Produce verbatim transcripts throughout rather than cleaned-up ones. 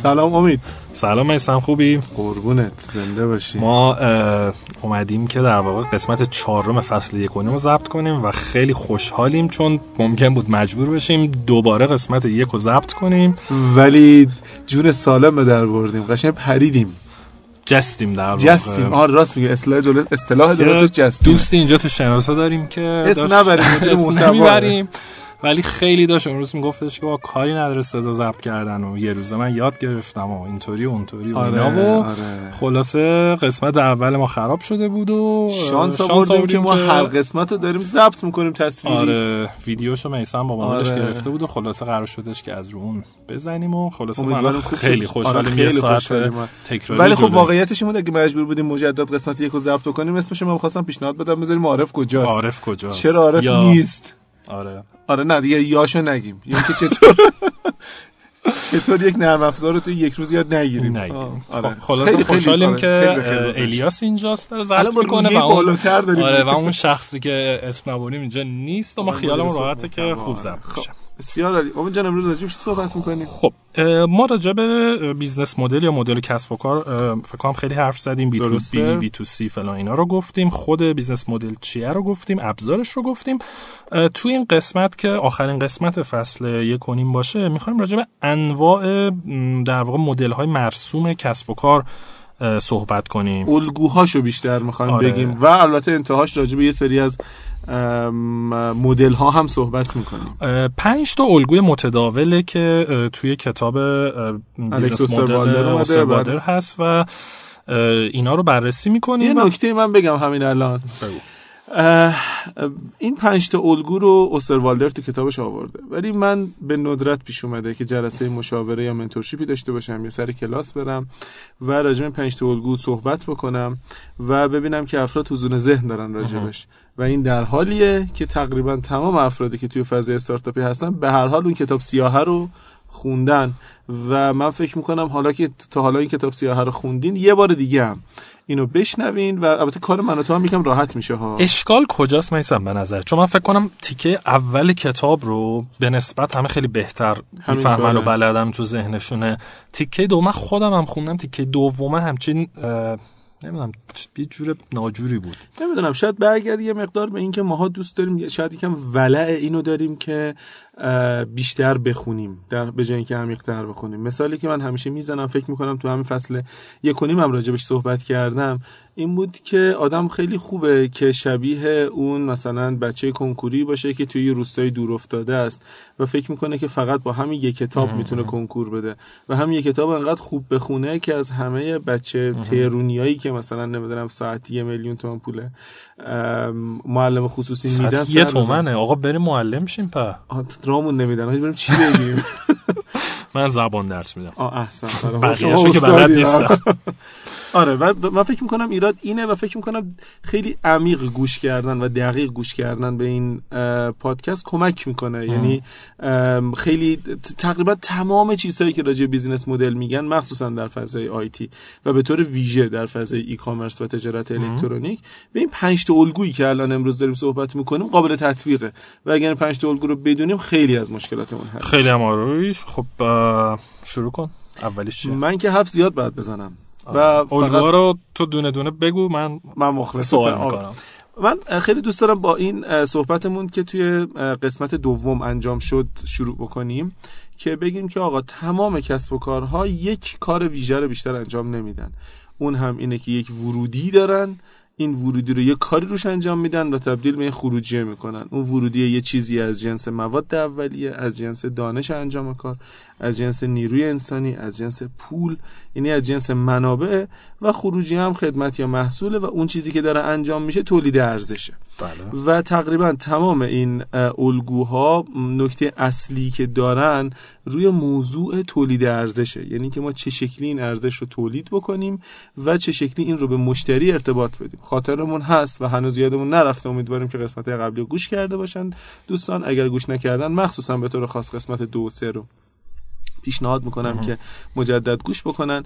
سلام امید. سلام میثم، خوبی؟ قربونت، زنده باشی. ما اومدیم که در واقع قسمت چهارم فصل یک و نیم رو ضبط کنیم و خیلی خوشحالیم چون ممکن بود مجبور بشیم دوباره قسمت یک رو ضبط کنیم، ولی جون سالم به در بردیم. قشنگ پریدیم، جستیم در واقع. جستیم. آره راست میگه، اصطلاح درست اصطلاح درست جستیم. دوستی اینجا تو شناسا داریم که اسم نبریم، اسم نمیبریم، ولی خیلی داشت اون روز میگفتش که با کاری نداره صدا ضبط کردن و یه روز من یاد گرفتم و اینطوری و اونطوری و اینا و آره. خلاصه قسمت اول ما خراب شده بود و شانس آوردیم که ما هر قسمت رو داریم ضبط میکنیم تصویری. آره ویدیوشو میثم با مامانش آره. گرفته بود و خلاصه قرار شدش که از رو اون بزنیم و خلاصه من خیلی خوشحالم. آره یه ساعت تکراری. ولی خب واقعیتش این بود اگه مجبور بودیم مجدد قسمت یک رو ضبط کنیم اسمش من می‌خواستم پیشنهاد بدم بذاریم عارف کجاست. عارف کجاست؟ چرا عارف یا... نیست؟ آره آره نه دیگه یاشو نگیم، یا که چطور چطور یک نرم افزار رو تو یک روز یاد نگیریم. آره خلاص خوشحالیم که الیاس اینجاست داره ضبط میکنه و اون بالاتر داریم. آره و اون شخصی که اسم نبریم اینجا نیست و ما خیالمون راحته که خوب ضبط بشه. بسیار عالی. امید جان امروز راجع به چی صحبت می‌کنیم؟ خب ما راجع به بیزنس مدل یا مدل کسب و کار فکر کنم خیلی حرف زدیم. بی تو بی، بی تو سی فلان اینا رو گفتیم، خود بیزنس مدل چیه رو گفتیم، ابزارش رو گفتیم. تو این قسمت که آخرین قسمت فصل یک و نیم باشه می‌خوایم راجع به انواع در واقع مدل‌های مرسوم کسب و کار صحبت کنیم. الگوهاشو بیشتر می‌خوایم آره. بگیم و البته انتهاش راجع به یه سری از مدل ها هم صحبت میکنیم. پنج تا الگوی متداوله که توی کتاب بیزنس مدل اوستروالدر هست و اینا رو بررسی میکنیم. یه نکته من بگم همین الان، این پنج تا الگو رو اوستروالدر تو کتابش آورده، ولی من به ندرت پیش اومده که جلسه مشاوره یا منتورشیپی داشته باشم یا سر کلاس برم و راجع به پنج تا الگو صحبت بکنم و ببینم که افراد حضور ذهن دارن راجبش و این در حالیه که تقریبا تمام افرادی که توی فضای استارتاپی هستن به هر حال اون کتاب سیاهه رو خوندن و من فکر میکنم حالا که تا حالا این کتاب سیاهه رو خوندین یه بار دیگه هم اینو بشنوین و البته کار من و تو هم یکم راحت میشه ها. اشکال کجاست میثم به نظر؟ چون من فکر کنم تیکه اول کتاب رو به نسبت همه خیلی بهتر میفهمن و بلدم تو ذهنشونه. تیکه دوم خودم هم خوندم، تیکه دوم همچین نمیدونم یه جور ناجوری بود. نمیدونم شاید برگرد یه مقدار به این که ماها دوست داریم، شاید یکم ولع اینو داریم که بیشتر بخونیم در به جای اینکه عمیق‌تر بخونیم. مثالی که من همیشه میزنم فکر میکنم تو همین فصل یک و نیم هم راجبش صحبت کردم این بود که آدم خیلی خوبه که شبیه اون مثلا بچه کنکوری باشه که توی روستای دور افتاده است و فکر میکنه که فقط با همین یک کتاب میتونه کنکور بده و همین یک کتاب انقدر خوب بخونه که از همه بچه تهرونیایی که مثلا نمیدونم ساعتی یه میلیون تومان پوله معلم خصوصی میدن، ساعتی یه تومنه آقا بریم معلم شیم په رامون نمیدن هیچ بریم چی بگیم. من زبان درس میدم. آه احسن. بقیه‌شو که بلد نیستم. آره و من فکر میکنم ایراد اینه و فکر میکنم خیلی عمیق گوش کردن و دقیق گوش کردن به این پادکست کمک میکنه. یعنی خیلی تقریبا تمام چیزهایی که راجع به بیزینس مدل میگن مخصوصا در فضای آیتی و به طور ویژه در فضای ای کامرس و تجارت الکترونیک به این پنج تا الگویی که الان امروز داریم صحبت میکنیم قابل تطبیقه و اگر این پنج تا الگو رو بدونیم خیلی از مشکلاتمون حل میشه. خیلی هم آرویش. خب شروع کن. اولیش چیه؟ من که حرف زیاد باید بزنم و الگوها رو تو دونه دونه بگو. من من مخلص سوال میکنم. من خیلی دوست دارم با این صحبتمون که توی قسمت دوم انجام شد شروع بکنیم که بگیم که آقا تمام کسب و کارها یک کار ویژه رو بیشتر انجام نمیدن. اون هم اینه که یک ورودی دارن، این ورودی رو یه کاری روش انجام میدن و تبدیل به خروجی میکنن. اون ورودی یه چیزی از جنس مواد اولیه، از جنس دانش انجام کار، از جنس نیروی انسانی، از جنس پول، یعنی از جنس منابع و خروجی هم خدمت یا محصوله و اون چیزی که داره انجام میشه تولید ارزشه. بله. و تقریبا تمام این الگوها نکته اصلی که دارن روی موضوع تولید ارزشه، یعنی که ما چه شکلی این ارزش رو تولید بکنیم و چه شکلی این رو به مشتری ارتباط بدیم. خاطرمون هست و هنوز یادمون نرفته، امیدواریم که قسمت قبلی رو گوش کرده باشن دوستان. اگر گوش نکردن مخصوصا به طور خاص قسمت دو و سه رو پیشنهاد میکنم که مجدد گوش بکنن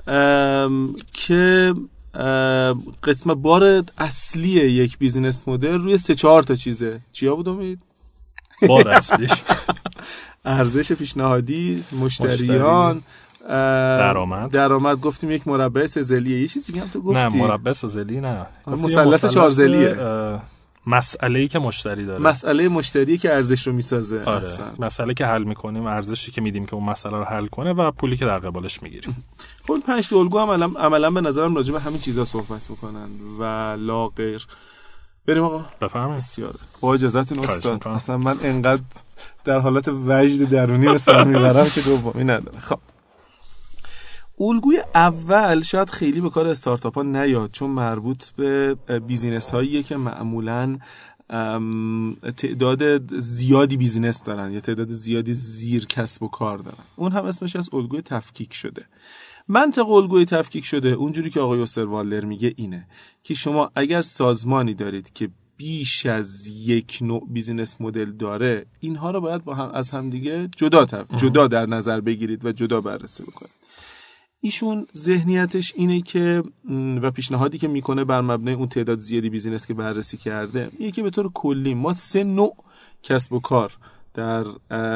که قسمت بار اصلی یک بیزینس مدل روی سه چهار تا چیزه. چیا بود امید؟ بار اصلیش ارزش پیشنهادی، مشتریان، درآمد درآمد گفتیم یک مربع سه‌ضلعیه. یه چیزی هم تو گفتی. نه مربع سه‌ضلعی نه، مثلث چهارضلعیه. مسئله‌ای که مشتری داره، مسئله مشتری که ارزش رو میسازه. آره. مسئله که حل میکنیم، ارزشی که میدیم که اون مسئله رو حل کنه و پولی که در قبالش میگیریم. خب پنج تا الگو هم عملا عملا به نظرم راجع به همین چیزا صحبت میکنن و لا غیر. بریم آقا بفرمایید. بسیاره با اجازهتون استاد. اصلا من انقدر در حالت وجد درونی به سر میبرم که دومی نداره. خب الگوی اول شاید خیلی به کار استارتاپ ها نیاد، چون مربوط به بیزینس هاییه که معمولاً تعداد زیادی بیزینس دارن یا تعداد زیادی زیر کسب و کار دارن. اون هم اسمش از الگوی تفکیک شده. منطق الگوی تفکیک شده اونجوری که آقای اوستروالدر میگه اینه که شما اگر سازمانی دارید که بیش از یک نوع بیزینس مدل داره، اینها رو باید با هم از همدیگه جدا تف... جدا در نظر بگیرید و جدا بررسی بکنید. ایشون ذهنیتش اینه که و پیشنهادی که میکنه بر مبنای اون تعداد زیادی بیزینس که بررسی کرده، میگه که به طور کلی ما سه نوع کسب و کار در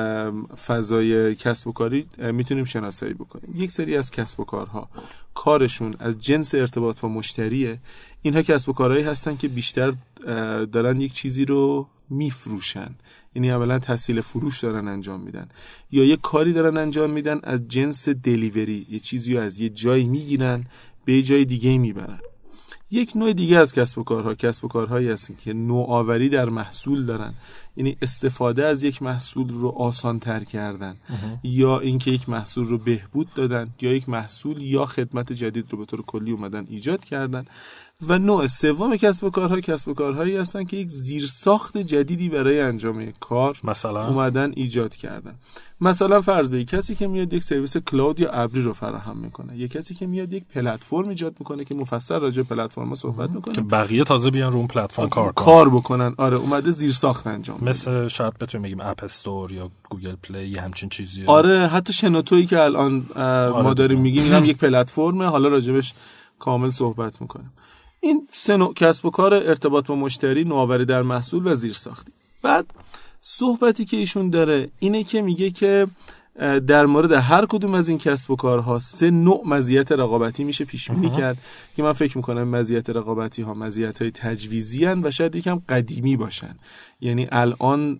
فضای کسب و کاری میتونیم شناسایی بکنیم. یک سری از کسب و کارها کارشون از جنس ارتباط با مشتریه. اینها کسب و کارهایی هستن که بیشتر دارن یک چیزی رو میفروشن، یعنی اولا تسهیل فروش دارن انجام میدن، یا یک کاری دارن انجام میدن از جنس دلیوری، یه چیزی رو از یه جایی میگیرن به یه جای دیگه میبرن. یک نوع دیگه از کسب و کارها کسب و کارهایی هستن که نوآوری در محصول دارن، یعنی استفاده از یک محصول رو آسان تر کردن اه. یا اینکه یک محصول رو بهبود دادن، یا یک محصول یا خدمت جدید رو به طور کلی اومدن ایجاد کردن. و نوع سوم کسب و کارها کسب و کارهایی هستن که یک زیرساخت جدیدی برای انجام یک کار مثلا اومدن ایجاد کردن. مثلا فرض بگیر کسی که میاد یک سرویس کلاود یا ابری رو فراهم میکنه، یا کسی که میاد یک پلتفرم ایجاد میکنه که مفصل راجع به پلتفرم صحبت میکنه که بقیه تازه بیان رو اون پلتفرم کار کنن کار بکنن. آره اومده زیرساخت انجام بده. مثل شاید بتونیم بگیم اپ استور یا گوگل پلی یا همچین چیزی. آره حتی شنوتویی که الان آره ما داریم میگیم اینم یک پلتفرمه، حالا راجبش کامل صحبت میکنیم. این سه نوع کسب و کار ارتباط با مشتری، نوآوری در محصول و زیرساختی. بعد صحبتی که ایشون داره اینه که میگه که در مورد هر کدوم از این کسب و کارها سه نوع مزیت رقابتی میشه پیش بینی کرد که من فکر میکنم مزیت رقابتی ها مزیت‌های تجویزی ان و شاید یکم قدیمی باشن. یعنی الان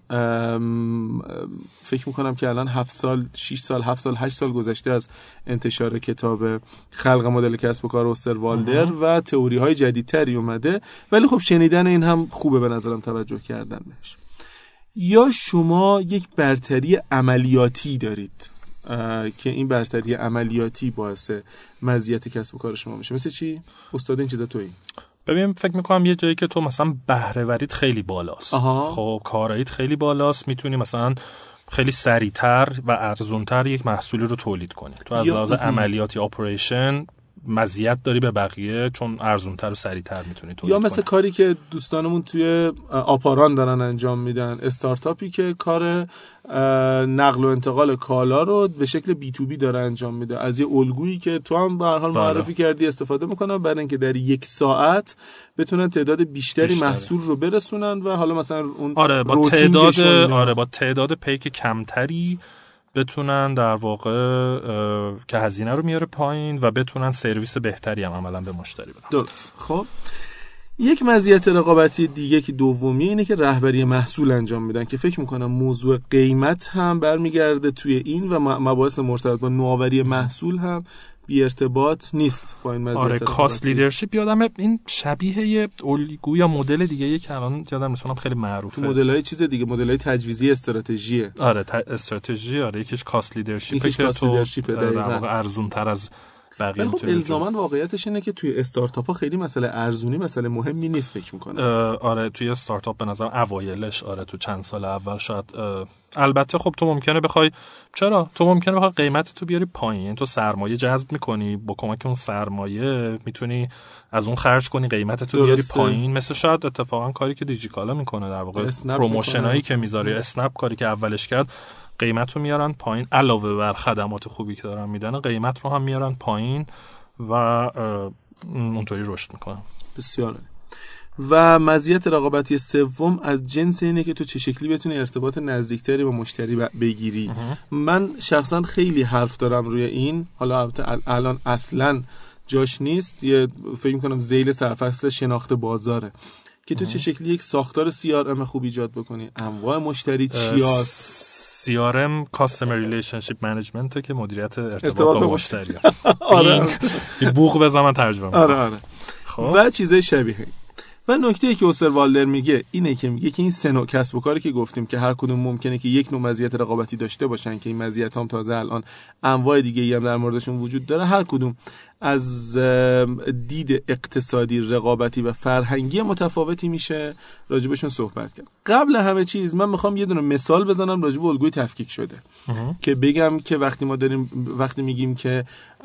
فکر میکنم که الان هفت سال شش سال هفت سال هشت سال گذشته از انتشار کتاب خلق مدل کسب و کار اوستروالدر و تئوری های جدیدتری اومده، ولی خب شنیدن این هم خوبه به نظرم توجه کردن بهش. یا شما یک برتری عملیاتی دارید که این برتری عملیاتی باعث مزیت کسب و کار شما میشه. مثل چی؟ استاد این چیزا تویی؟ ببین فکر میکنم یه جایی که تو مثلا بهره وریت خیلی بالاست، آها. خب کاراییت خیلی بالاست، میتونی مثلا خیلی سریعتر و ارزونتر یک محصولی رو تولید کنی. تو از لحاظ عملیاتی اپریشن مزیت داری به بقیه، چون ارزونتر و سریعتر میتونی تولید کنی. یا مثل کنی. کاری که دوستانمون توی آپاران دارن انجام میدن، استارتاپی که کار نقل و انتقال کالا رو به شکل بی تو بی داره انجام میده، از یه الگویی که تو هم به هر حال معرفی کردی استفاده میکنن برای اینکه در یک ساعت بتونن تعداد بیشتری بیشتره. محصول رو برسونن و حالا مثلا اون آره با تعداد آره با تعداد پیک کمتری بتونن در واقع که هزینه رو میاره پایین و بتونن سرویس بهتری هم عملا به مشتری بدن. درست. خب یک مزیت رقابتی دیگه که دومی اینه که رهبری محصول انجام میدن که فکر میکنم موضوع قیمت هم برمیگرده توی این و مباحث مرتبط با نوآوری محصول هم بی ارتباط نیست با این مزیت. آره کاست لیدرشپ یادمه این شبیه یه الگو یا مدل دیگه که الان یادم میسونم خیلی معروفه. مدل‌های چیز دیگه، مدل‌های تجویزی استراتژیه. آره ت... استراتژی آره یکیش کاست لیدرشپ که تو در واقع ارزون‌تر از بقیه خب الزاماً واقعیتش اینه که توی استارتاپ‌ها خیلی مسئله ارزونی مسئله مهمی نیست فکر می‌کنم. آره توی استارتاپ به نظر اوایلش آره تو چند سال اول شاید البته خب تو ممکنه بخوای چرا تو ممکنه بخوای قیمت تو بیاری پایین، تو سرمایه جذب می‌کنی با کمک اون سرمایه میتونی از اون خرج کنی قیمت تو بیاری پایین، مثل شاید اتفاقا کاری که دیجیکالا میکنه در واقع پروموشنایی که میذاره، اسنپ کاری که اولش کرد قیمت رو میارن پایین علاوه بر خدمات خوبی که دارن میدن قیمت رو هم میارن پایین و اونطوری رشد میکنن. بسیار و مزیت رقابتی سوم از جنس اینه که تو چه شکلی بتونی ارتباط نزدیکتری با مشتری بگیری. من شخصا خیلی حرف دارم روی این، حالا البته الان اصلا جاش نیست، یه فکر می‌کنم ذیل سرفصل شناخت بازاره که تو چه شکلی یک ساختار سی آر ام خوب ایجاد بکنی، انواع مشتری چیاست. سی آر ام Customer Relationship Management که مدیریت ارتباط با مشتری. آره این بوق بزن من ترجمه می‌کنم. آره آره. و چیزای شبیه. و نکته‌ای که اوستروالدر میگه اینه که میگه که این سه نوع کسب و کاری که گفتیم که هر کدوم ممکنه که یک نوع مزیت رقابتی داشته باشن که این مزیت هم تازه الان انواع دیگه‌ای هم در موردشون وجود داره، هر کدوم از دید اقتصادی، رقابتی و فرهنگی متفاوتی میشه راجبشون صحبت کرد. قبل همه چیز من میخوام یه دونه مثال بزنم راجب الگوی تفکیک شده که بگم که وقتی ما داریم وقتی میگیم که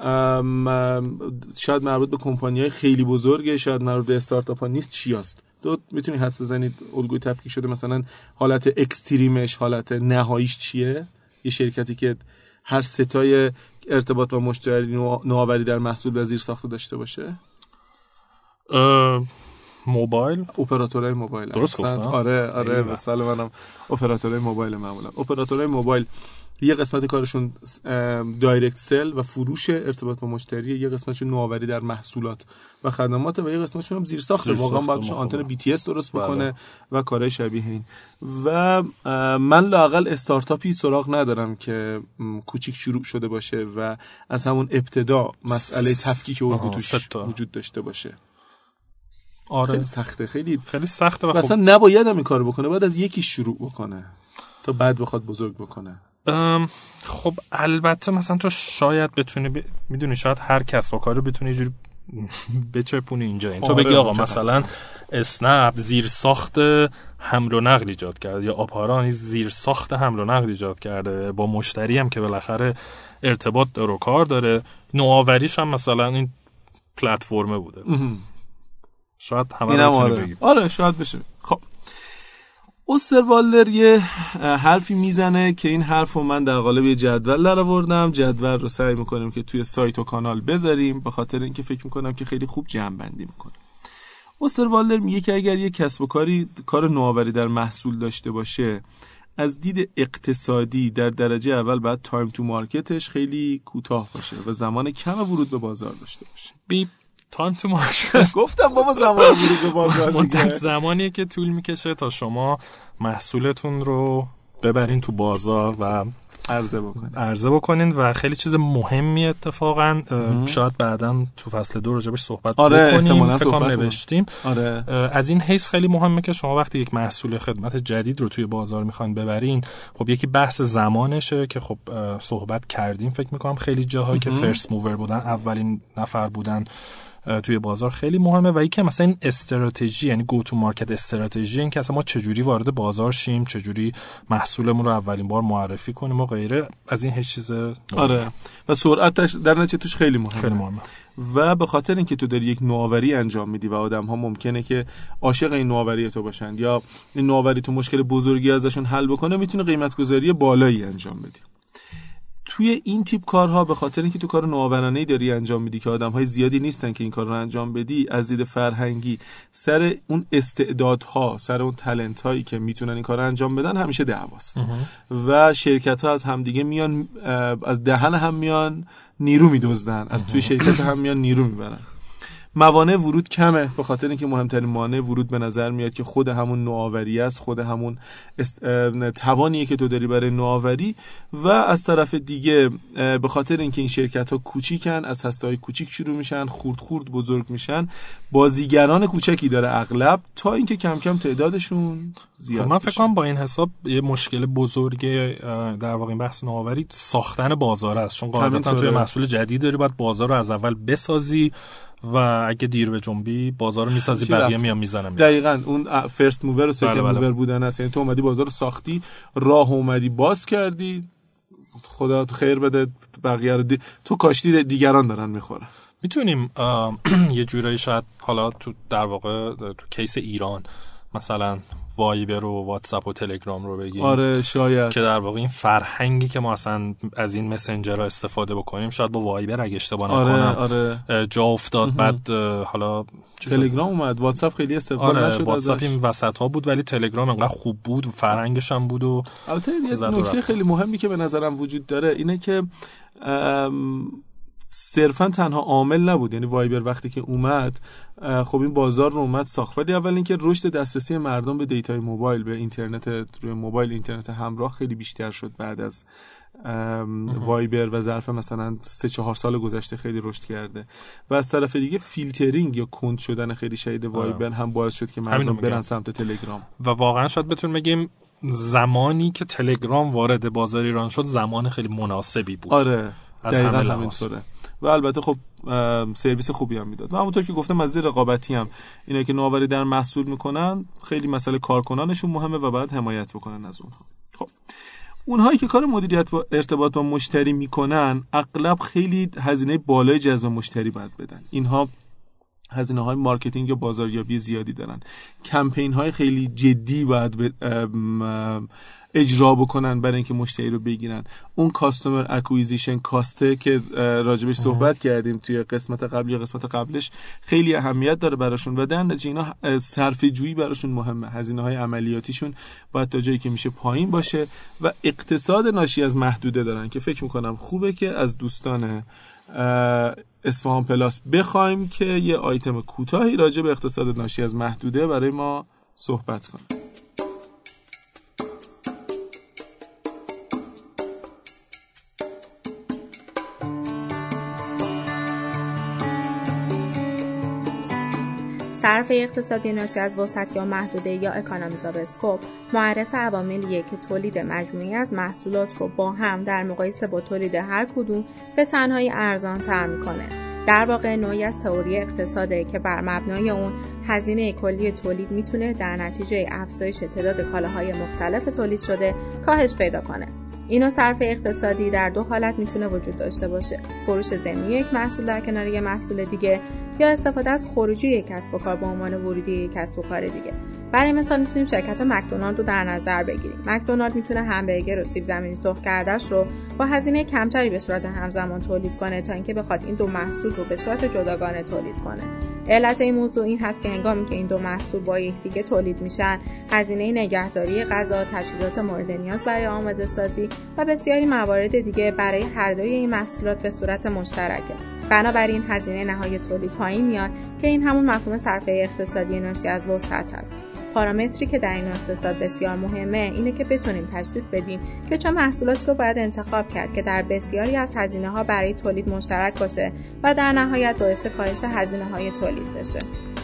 شاید مربوط به کمپانی‌های خیلی بزرگه، شاید مربوط به استارتاپ ها نیست، چی است؟ تو میتونی حدس بزنید الگوی تفکیک شده مثلا حالت اکستریمش، حالت نهاییش چیه؟ یه شرکتی که هر ستای ارتباط با مشتری نوآوری در محصول و زیر ساخته داشته باشه. موبایل، اپراتورهای موبایل. درست گفتم؟ آره آره مثلا منم اپراتورهای موبایل معمولا. اپراتورهای موبایل یه قسمت کارشون دایرکت سل و فروش ارتباط با مشتری، یه قسمتشون نوآوری در محصولات و خدمات و یه قسمتشون هم زیر ساخت، واقعا باید آنتن بی تی اس درست بکنه و کارهای شبیه این. و من لااقل استارتاپی سراغ ندارم که کوچیک شروع شده باشه و از همون ابتدا مسئله تفکیک الگو توش وجود داشته باشه. آره خیلی سخته، خیلی خیلی سخته و مثلا نباید هم این کارو بکنه، باید از یکی شروع بکنه تا بعد بخواد بزرگ بکنه. خب البته مثلا تو شاید بتونی ب... میدونی شاید هر کسب و کار رو بتونی یه جوری بچپونی اینجا این. تو بگی آقا مثلا اسنپ زیر ساخت حمل و نقل ایجاد کرده یا آپاران زیر ساخت حمل و نقل ایجاد کرده، با مشتری هم که بالاخره ارتباط داره و کار داره، نوآوریش هم مثلا این پلتفرمه بوده. شاید همه رو بتونی آره. بگی. آره شاید بشه. خب اوستروالدر یه حرفی میزنه که این حرف رو من در قالب یه جدول در آوردم. جدول رو سعی میکنیم که توی سایت و کانال بذاریم به خاطر اینکه فکر میکنم که خیلی خوب جمع بندی میکنه. اوستروالدر میگه که اگر یه کسب و کاری کار نوآوری در محصول داشته باشه، از دید اقتصادی در درجه اول باید تایم تو مارکتش خیلی کوتاه باشه و زمان کم ورود به بازار داشته باشه. بیپ تایم تو مارکت گفتم بابا زمان ورود به بازار مدت زمانیه که طول میکشه تا شما محصولتون رو ببرین تو بازار و عرضه بکنین عرضه بکنین و خیلی چیز مهمی اتفاقا شاید بعداً تو فصل دو راجبش صحبت آره بکنیم، فکر کنم نوشتیم. آره. از این حیث خیلی مهمه که شما وقتی یک محصول خدمت جدید رو توی بازار میخواین ببرین، خب یکی بحث زمانشه که خب صحبت کردیم فکر میکنم خیلی جاهایی که فرست موور بودن، اولین نفر بودن توی بازار، خیلی مهمه. و یکی مثلا این استراتژی، یعنی گو تو مارکت استراتژی، این که اصلا ما چجوری وارد بازار شیم، چجوری محصولمون رو اولین بار معرفی کنیم و غیره، از این هیچ چیز. آره و سرعتش در نتیجه توش خیلی مهمه. خیلی مهمه. و به خاطر اینکه تو داری یک نوآوری انجام میدی و آدم‌ها ممکنه که عاشق این نوآوری تو باشن یا این نوآوری تو مشکل بزرگی ازشون حل بکنه، میتونه قیمت گذاری بالایی انجام بدی. توی این تیپ کارها به خاطر اینکه تو کار نوآورانه‌ای داری انجام میدی که آدم‌های زیادی نیستن که این کار رو انجام بدی، از دید فرهنگی سر اون استعدادها، سر اون تالنت هایی که میتونن این کار رو انجام بدن همیشه دعواست و شرکت‌ها از همدیگه میان، از دهن هم میان نیرو میدزدن، از توی شرکت هم میان نیرو میبرن. موانع ورود کمه به خاطر اینکه مهمترین مانع ورود به نظر میاد که خود همون نوآوری است، خود همون است... توانیه که تو داری برای نوآوری. و از طرف دیگه به خاطر اینکه این شرکت ها کوچیکن، از هسته‌های کوچیک شروع میشن، خورد خورد بزرگ میشن، بازیگران کوچکی داره اغلب تا اینکه کم کم تعدادشون زیاد. من فکر کنم با این حساب یه مشکل بزرگ در واقع این بحث نوآوری ساختن بازار است، چون قاعدتا توی محصول جدید داری باید بازار رو از اول بسازی و اگه دیر به جنبی بازار رو میسازی بقیه میان میزنن. دقیقاً اون فرست موور و سکند موور بودن است. یعنی تو اومدی بازار رو ساختی، راه اومدی باز کردی، خدا تو خیر بده، بقیه رو دی... تو کاشتی دیگران دارن میخورن. میتونیم یه جورایی شاید حالا تو در واقع تو کیس ایران مثلا وایبر و واتساپ و تلگرام رو بگیم. آره شاید که در واقع این فرهنگی که ما اصلا از این مسنجرها استفاده بکنیم شاید با وایبر اگه اشتباه نکنم آره آره. جا افتاد. بعد حالا تلگرام اومد، واتساپ خیلی استفاده آره نشد. واتساپ این وسط‌ها بود ولی تلگرام انقدر خوب بود و فرهنگش هم بود. و البته یه نکته خیلی مهمی که به نظرم وجود داره اینه که صرفا تنها عامل نبود، یعنی وایبر وقتی که اومد خب این بازار رو اومد ساخت، ولی اول اینکه رشد دسترسی مردم به دیتای موبایل، به اینترنت روی موبایل، اینترنت همراه خیلی بیشتر شد بعد از وایبر و ظرف مثلا سه چهار سال گذشته خیلی رشد کرده. و از طرف دیگه فیلترینگ یا کند شدن خیلی شدید وایبر هم باعث شد که مردم برن سمت تلگرام. و واقعا شاید بتونیم بگیم زمانی که تلگرام وارد بازار ایران شد زمان خیلی مناسبی بود. آره دقیقاً همینطوره. و البته خب سرویس خوبی هم میداد. و همونطور که گفتم از رقابتی هم اینا که نوآوری در محصول میکنن خیلی مسئله کارکنانشون مهمه و باید حمایت بکنن از اونها. خب اونهایی که کار مدیریت با ارتباط با مشتری میکنن اغلب خیلی هزینه بالای جذب مشتری باید بدن. اینها هزینه‌های مارکتینگ یا بازاریابی زیادی دارن. کمپین‌های خیلی جدی باید اجرا بکنن برای اینکه مشتری رو بگیرن. اون کاستومر اکویزیشن کاسته که راجبش صحبت کردیم توی قسمت قبلی یا قسمت قبلش خیلی اهمیت داره براشون و در نتیجه اینا صرفه جویی براشون مهمه. هزینه‌های عملیاتیشون باید تا جایی که میشه پایین باشه و اقتصاد ناشی از محدوده دارن که فکر میکنم خوبه که از دوستان اصفهان پلاس بخوایم که یه آیتم کوتاهی راجع به اقتصاد ناشی از محدوده برای ما صحبت کنه. صرف اقتصادی ناشی از وسعت یا محدوده یا اکانومیز آف اسکوپ معرف عواملیه که تولید مجموعی از محصولات رو با هم در مقایسه با تولید هر کدوم به تنهایی ارزان تر میکنه. در واقع نوعی از تئوری اقتصاده که بر مبنای اون هزینه کلی تولید میتونه در نتیجه افزایش تعداد کالاهای مختلف تولید شده کاهش پیدا کنه. اینو صرف اقتصادی در دو حالت میتونه وجود داشته باشه: فروش ضمنی یک محصول در کنار یک محصول دیگه یا استفاده از خروجی یک کسب و کار به عنوان ورودی یک کسب و کار دیگه. برای مثال میتونیم شرکت مکدونالد رو در نظر بگیریم. مکدونالد میتونه همبرگر و سیب زمینی سرخ کرده‌اش رو با هزینه کمتری به صورت همزمان تولید کنه تا اینکه بخواد این دو محصول رو به صورت جداگانه تولید کنه. علت این موضوع این هست که هنگامی که این دو محصول با یکدیگه تولید میشن، هزینه نگهداری غذا، تجهیزات مورد نیاز برای آماده سازی و بسیاری موارد دیگه برای هر دوی این محصولات به صورت مشترکه. بنابراین هزینه نهایی تولید پایین میاد که این همون مفهوم صرفه اقتصادی ناشی از وسعت هست. پارامتری که در این اقتصاد بسیار مهمه اینه که بتونیم تشخیص بدیم که چه محصولاتی رو باید انتخاب کرد که در بسیاری از هزینه‌ها برای تولید مشترک باشه و در نهایت باعث کاهش هزینه‌های تولید بشه.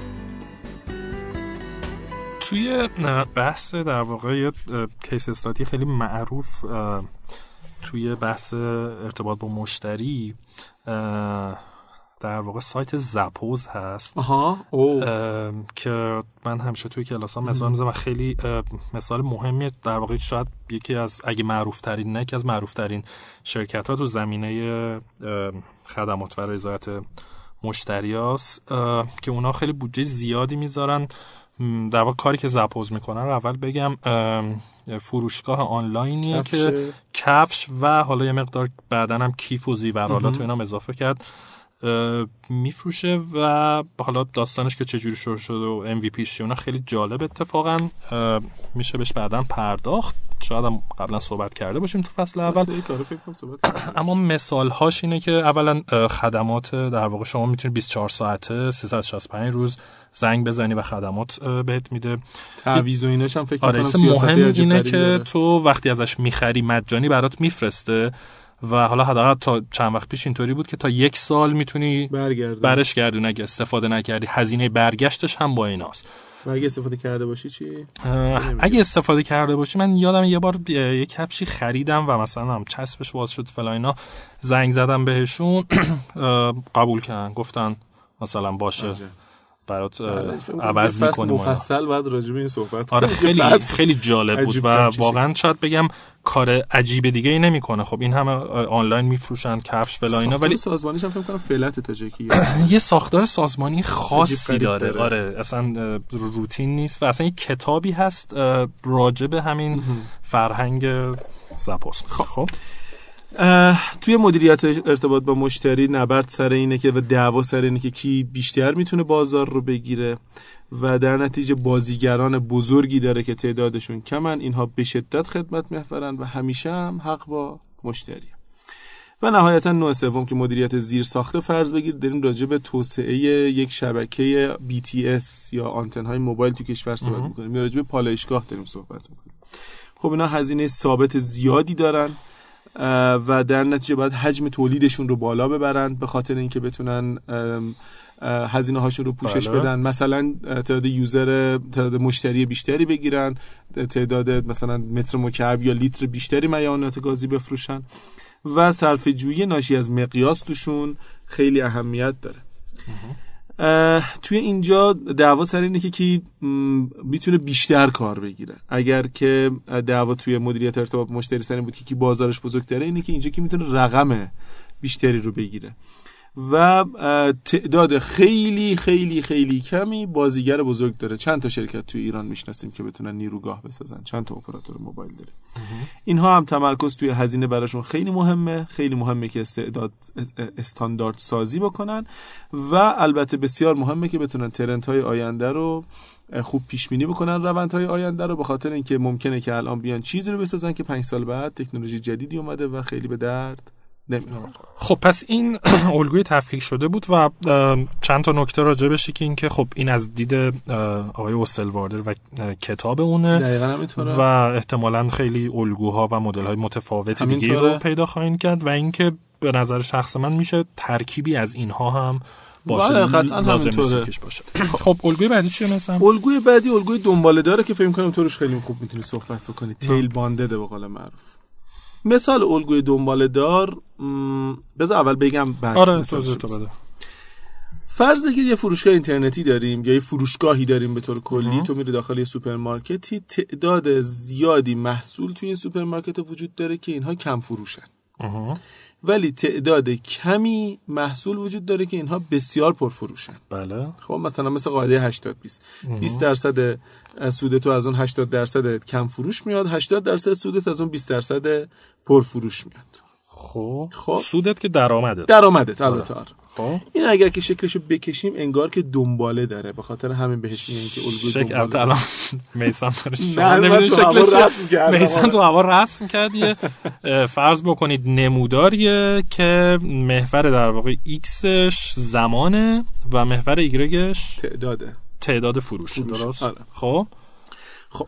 توی بحث در واقع کیس استادی خیلی معروف توی بحث ارتباط با مشتری در واقع سایت زپوز هست. آها او. که من همیشه توی کلاسام مثال میزنم و خیلی مثال مهمیه. در واقع شاید یکی از اگه معروف ترین نه که از معروف ترین شرکت ها تو زمینه خدمات و رضایت مشتری هست که اونا خیلی بودجه زیادی میذارن. در واقع کاری که زپوز میکنن رو اول بگم فروشگاه آنلاینیه کفش. که کفش و حالا یه مقدار بعدن هم کیف و زیورالات و اینا اضافه کرد میفروشه و حالا داستانش که چجوری شروع شده و ام وی پیش اونا خیلی جالب. اتفاقا میشه بهش بعداً پرداخت، شاید هم قبلا صحبت کرده باشیم تو فصل اول. اما مثال هاش اینه که اولا خدمات در واقع شما میتونید بیست و چهار ساعته سیصد و شصت و پنج روز زنگ بزنی و خدمات بهت میده. تعویض و ایناش هم فکر آره می‌کنم مهم اینه که داره. تو وقتی ازش میخری مجانی برات میفرسته و حالا حداقل تا چند وقت پیش اینطوری بود که تا یک سال میتونی برش گردونی اگه استفاده نکردی. هزینه برگشتش هم با ایناست. و اگه استفاده کرده باشی چی؟ اگه استفاده کرده باشی، من یادم یه بار یک کفشی خریدم و مثلا هم چسبش باز شد فلان اینا، زنگ زدم بهشون قبول کردن، گفتن مثلا باشه. برات عوض می‌کنه. مفصل بعد راجع به این صحبت. آره خیلی خیلی جالب بود و واقعا شاید بگم کار عجیب دیگه ای نمی‌کنه. خب این همه آنلاین میفروشن کفش فلا اینا، ولی سازمانیش هم فکر کنم فعلت تاجیکی یه ساختار سازمانی خاصی داره. داره. آره اصلا روتین نیست و اصلا یه کتابی هست راجع به همین فرهنگ زاپوس. خب توی مدیریت ارتباط با مشتری نبرد سر اینه که و دعوا سر اینه که کی بیشتر میتونه بازار رو بگیره و در نتیجه بازیگران بزرگی داره که تعدادشون کمن، اینها به شدت خدمت محورن و همیشه هم حق با مشتری. و نهایتا نوع سوم که مدیریت زیر ساخته فرض بگیر داریم راجع به توسعه یک شبکه بی تی اس یا آنتن‌های موبایل تو کشور صحبت می‌کنیم، یا راجع به پالایشگاه داریم صحبت می‌کنیم. خب اینا هزینه ثابت زیادی دارن و در نتیجه باید حجم تولیدشون رو بالا ببرن به خاطر اینکه بتونن هزینه هاشون رو پوشش بله. بدن، مثلا تعداد یوزر تعداد مشتری بیشتری بگیرن، تعداد مثلا متر مکعب یا لیتر بیشتری معیارات گازی بفروشن و صرفه جویی ناشی از مقیاس توشون خیلی اهمیت داره. توی اینجا دعوا سر اینه که کی میتونه بیشتر کار بگیره. اگر که دعوا توی مدیریت ارتباط مشتری سر این بود که کی بازارش بزرگتره، اینه که اینجا کی میتونه رقم بیشتری رو بگیره و تعداد خیلی خیلی خیلی کمی بازیگر بزرگ داره. چند تا شرکت توی ایران میشناسیم که بتونن نیروگاه بسازن، چند تا اپراتور موبایل داره. اینها هم تمرکز توی هزینه براشون خیلی مهمه، خیلی مهمه که استعداد استاندارد سازی بکنن و البته بسیار مهمه که بتونن ترندهای آینده رو خوب پیش بینی بکنن، روندهای آینده رو، به خاطر اینکه ممکنه که الان بیان چیزی رو بسازن که پنج سال بعد تکنولوژی جدیدی اومده و خیلی به درد نمیخوره. خب پس این الگوی تفکیک شده بود و چند تا نکته راجع بهش که این که خب این از دید آقای اوستلواردر و کتاب اونه دقیقاً همینطوره و احتمالاً خیلی الگوها و مدل‌های متفاوتی دیگه رو پیدا خواهید کرد و اینکه به نظر شخص من میشه ترکیبی از اینها هم باشه، قطعاً همینطوره باشه. خب الگوی بعدی چیه مثلا؟ الگوی بعدی الگوی دنباله داره که فکر کنم تو روش خیلی خوب میتونی صحبت بکنی. تیل باندد به قول معروف. مثال الگوی دنباله دار بذار اول بگم بعد. آره تو بده. فرض بگیر یه فروشگاه اینترنتی داریم یا یه فروشگاهی داریم به طور کلی. تو میری داخل یه سوپرمارکتی، تعداد زیادی محصول توی این سوپرمارکت وجود داره که اینها کم فروشن. ولی تعداد کمی محصول وجود داره که اینها بسیار پرفروشن. بله. خب مثلا مثل قاعده هشتاد بیست. بیست درصد سود تو از اون هشتاد درصد کم فروش میاد، هشتاد درصد سودت از اون بیست درصد پرفروش میاد. خب خب سودت که درآمدت. درآمدت البته. آره. خب این اگر که شکلشو بکشیم انگار که دنباله داره، به خاطر همین بهش میگن که الگوی دنباله. شکل الان میثم داره شما نمیدونید شکلش میثم تو هوا رسم کردیه. فرض بکنید نموداریه که محور در واقع ایکسش زمانه و محور ایگرگش تعداده تعداد فروش. درست؟ آره. خب خب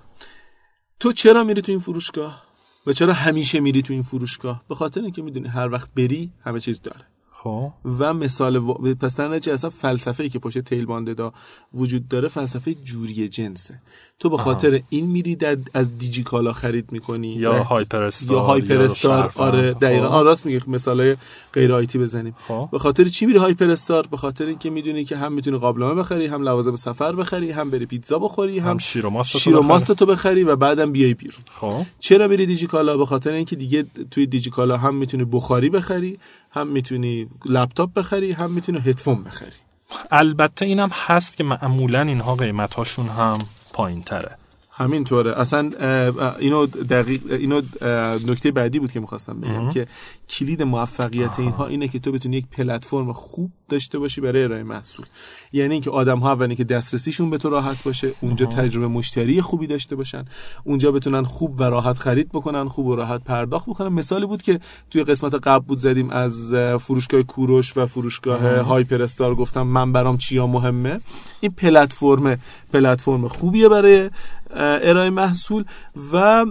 تو چرا میری تو این فروشگاه و چرا همیشه میری تو این فروشگاه؟ به خاطر اینکه میدونی هر وقت بری همه چیز داره. خب و مثال و... پس نه چه اصلا فلسفه‌ای که پشت تیل بانددا وجود داره فلسفه جوری جنسه. تو به خاطر آها. این میری در از دیجیکالا خرید میکنی یا هایپر استار یا هایپر استار. آره دقیقاً آره راست میگی. مثالای غیر آیتی بزنیم. خب. به خاطر چی میری هایپر استار؟ به خاطر اینکه میدونی که هم میتونی قابلمه بخری، هم لوازم سفر بخری، هم بری پیتزا بخوری، هم, هم شیر و ماست شیر و ماست تو بخری و بعدم بیای بیرون. خب چرا میری دیجیکالا؟ به خاطر اینکه دیگه توی دیجیکالا هم میتونی بخاری بخری، هم میتونی لپتاپ بخری، هم میتونی هدفون بخری. البته اینم هست که معمولا اینها قیمتاشون هم پایین تره. همینطوره. اصلا اینو دقیق اینو نکته بعدی بود که می‌خواستم بگم که کلید موفقیت آه. اینها اینه که تو بتونی یک پلتفرم خوب داشته باشی برای ارائه محصول. یعنی اینکه آدم‌ها اولی که دسترسیشون به تو راحت باشه، اونجا آه. تجربه مشتری خوبی داشته باشن، اونجا بتونن خوب و راحت خرید بکنن، خوب و راحت پرداخت بکنن. مثالی بود که توی قسمت قبل بود زدیم از فروشگاه کوروش و فروشگاه آه. هایپر استار. گفتم من برام چیا مهمه. این پلتفرم پلتفرم خوبیه برای ارائه محصول و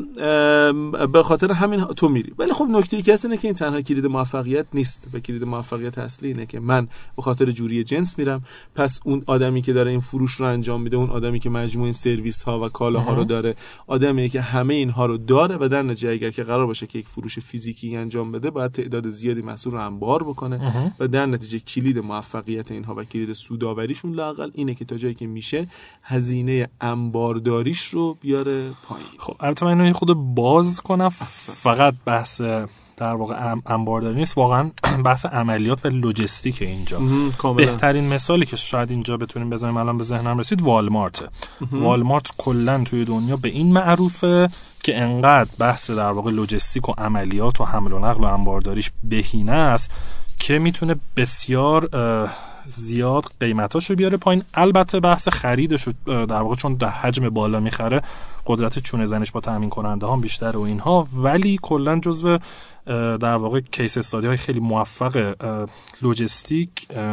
به خاطر همین تو میری. ولی خب نکته ای که هست اینه که این تنها کلید موفقیت نیست و کلید موفقیت اصلی اینه که من به خاطر جوری جنس میرم. پس اون آدمی که داره این فروش رو انجام میده، اون آدمی که مجموعه سرویس ها و کالاها رو داره، آدمی که همه اینها رو داره و در نتیجه اگر که قرار باشه که یک فروش فیزیکی انجام بده، باید تعداد زیادی محصول رو انبار بکنه و در نتیجه کلید موفقیت اینها و کلید سودآوریشون لااقل اینه که تا جایی که میشه هزینه انبارداریش رو بیاره پایین. خب البته من اینو خود باز کنم، فقط بحث در واقع انبارداری نیست، واقعا بحث عملیات و لوجستیک اینجا. بهترین مثالی که شاید اینجا بتونیم بزنیم الان به ذهنم رسید والمارت. والمارت کلا توی دنیا به این معروفه که انقدر بحث در واقع لوجستیک و عملیات و حمل و نقل و انبارداریش بهینه است که میتونه بسیار زیاد قیمتاشو بیاره پایین. البته بحث خریدش در واقع چون در حجم بالا میخره، قدرت چونه زنش با تامین کننده هم بیشتر و اینها، ولی کلا جزو در واقع کیس استادی های خیلی موفق لوجستیک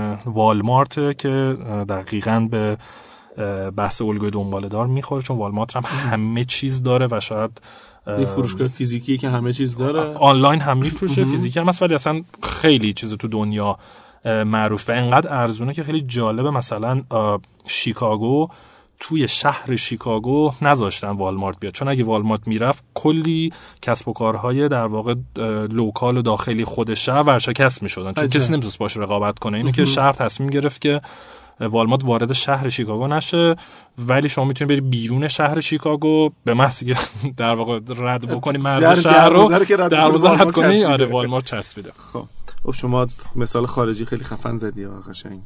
والمارت که دقیقاً به بحث الگوی دنباله دار میخوره، چون والمارت هم همه چیز داره و شاید یک فروشگاه فیزیکی که همه چیز داره، آنلاین هم میفروشه، فیزیکی هم هست، ولی اصلا خیلی چیز تو دنیا معروفه، انقدر ارزونه که خیلی جالبه. مثلا شیکاگو، توی شهر شیکاگو نذاشتن والمارت بیاد، چون اگه والمارت میرفت کلی کسب و کارهای در واقع لوکال و داخلی خود شهر ورشکست میشدن، چون کسی نمیتونست باشه رقابت کنه. اینه که شهر تصمیم گرفت که والمارت وارد شهر شیکاگو نشه، ولی شما میتونید بری بیرون شهر شیکاگو به محض که در واقع رد بکنی مرز شهر رو دروازه رد کنی، آره والمارت چسبیده. خب خب شما مثال خارجی خیلی خفن زدی آقا، قشنگ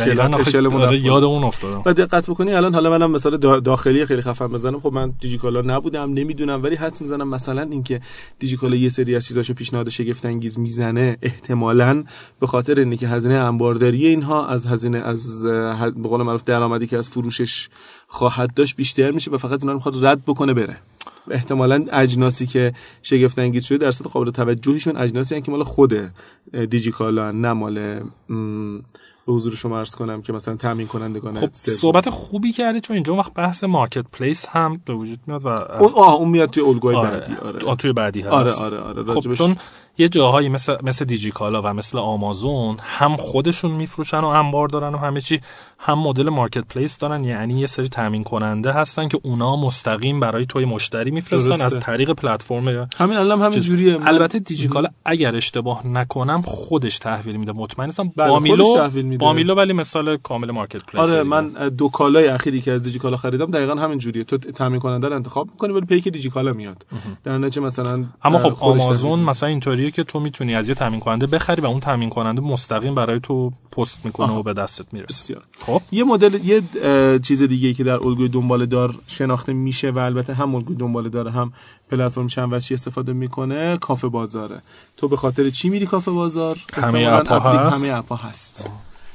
داره یادمون افتاد. و دقت بکنی الان، حالا منم مثال داخلی خیلی خفن بزنم، خب من دیجیکالا نبودم نمیدونم، ولی حدس میزنم مثلا اینکه دیجیکالا یه سری از چیزاشو پیشنهاد شگفت انگیز میزنه احتمالاً به خاطر اینه که هزینه انبارداری اینها از هزینه از به قول معروف درآمدی که از فروشش خواهد داشت بیشتر میشه و فقط اینا رو میخواد رد بکنه بره. احتمالاً اجناسی که شگفت انگیز شده درصد قابل توجهشون اجناسی هستن که مال خود دیجیکالا، نه مال به حضور شما عرض کنم که مثلا تامین کنندگان. خب صحبت خوبی کردی، چون اینجا وقت بحث مارکت پلیس هم به وجود میاد و از... اون آه اون میاد توی الگوی آره. بعدی. آره. آره توی بعدی هست. آره آره آره. خب چون یه جاهایی مثل مثل دیجیکالا و مثل آمازون هم خودشون میفروشن و انبار دارن و همه چی، هم مدل مارکت پلیس دارن، یعنی یه سری تامین کننده هستن که اونا مستقیم برای توی مشتری میفرستن از طریق پلتفرم. همین الان همین جوریه. البته دیجیکالا اگر اشتباه نکنم خودش تحویل میده، مطمئن نیستم. با میلو با میلو ولی مثال کامل مارکت پلیس. آره من دو کالای اخیری که از دیجیکالا خریدم دقیقاً همین جوریه، تو تامین کننده رو انتخاب می‌کنی ولی پیک دیجیکالا میاد. در نتیجه مثلا اما خب آمازون مثلا اینطوریه که تو میتونی از یه تامین کننده بخری و اون تامین کننده مستقیم برای تو پست میکنه آه. و به دستت میرسه. خب یه مدل یه چیز دیگه که در الگوی دنباله دار شناخته میشه و البته هم الگوی دنباله دار هم پلتفرم چند وجهی استفاده میکنه، کافه بازاره. تو به خاطر چی میری کافه بازار؟ همه اپ‌ها هست. همه اپ‌ها هست.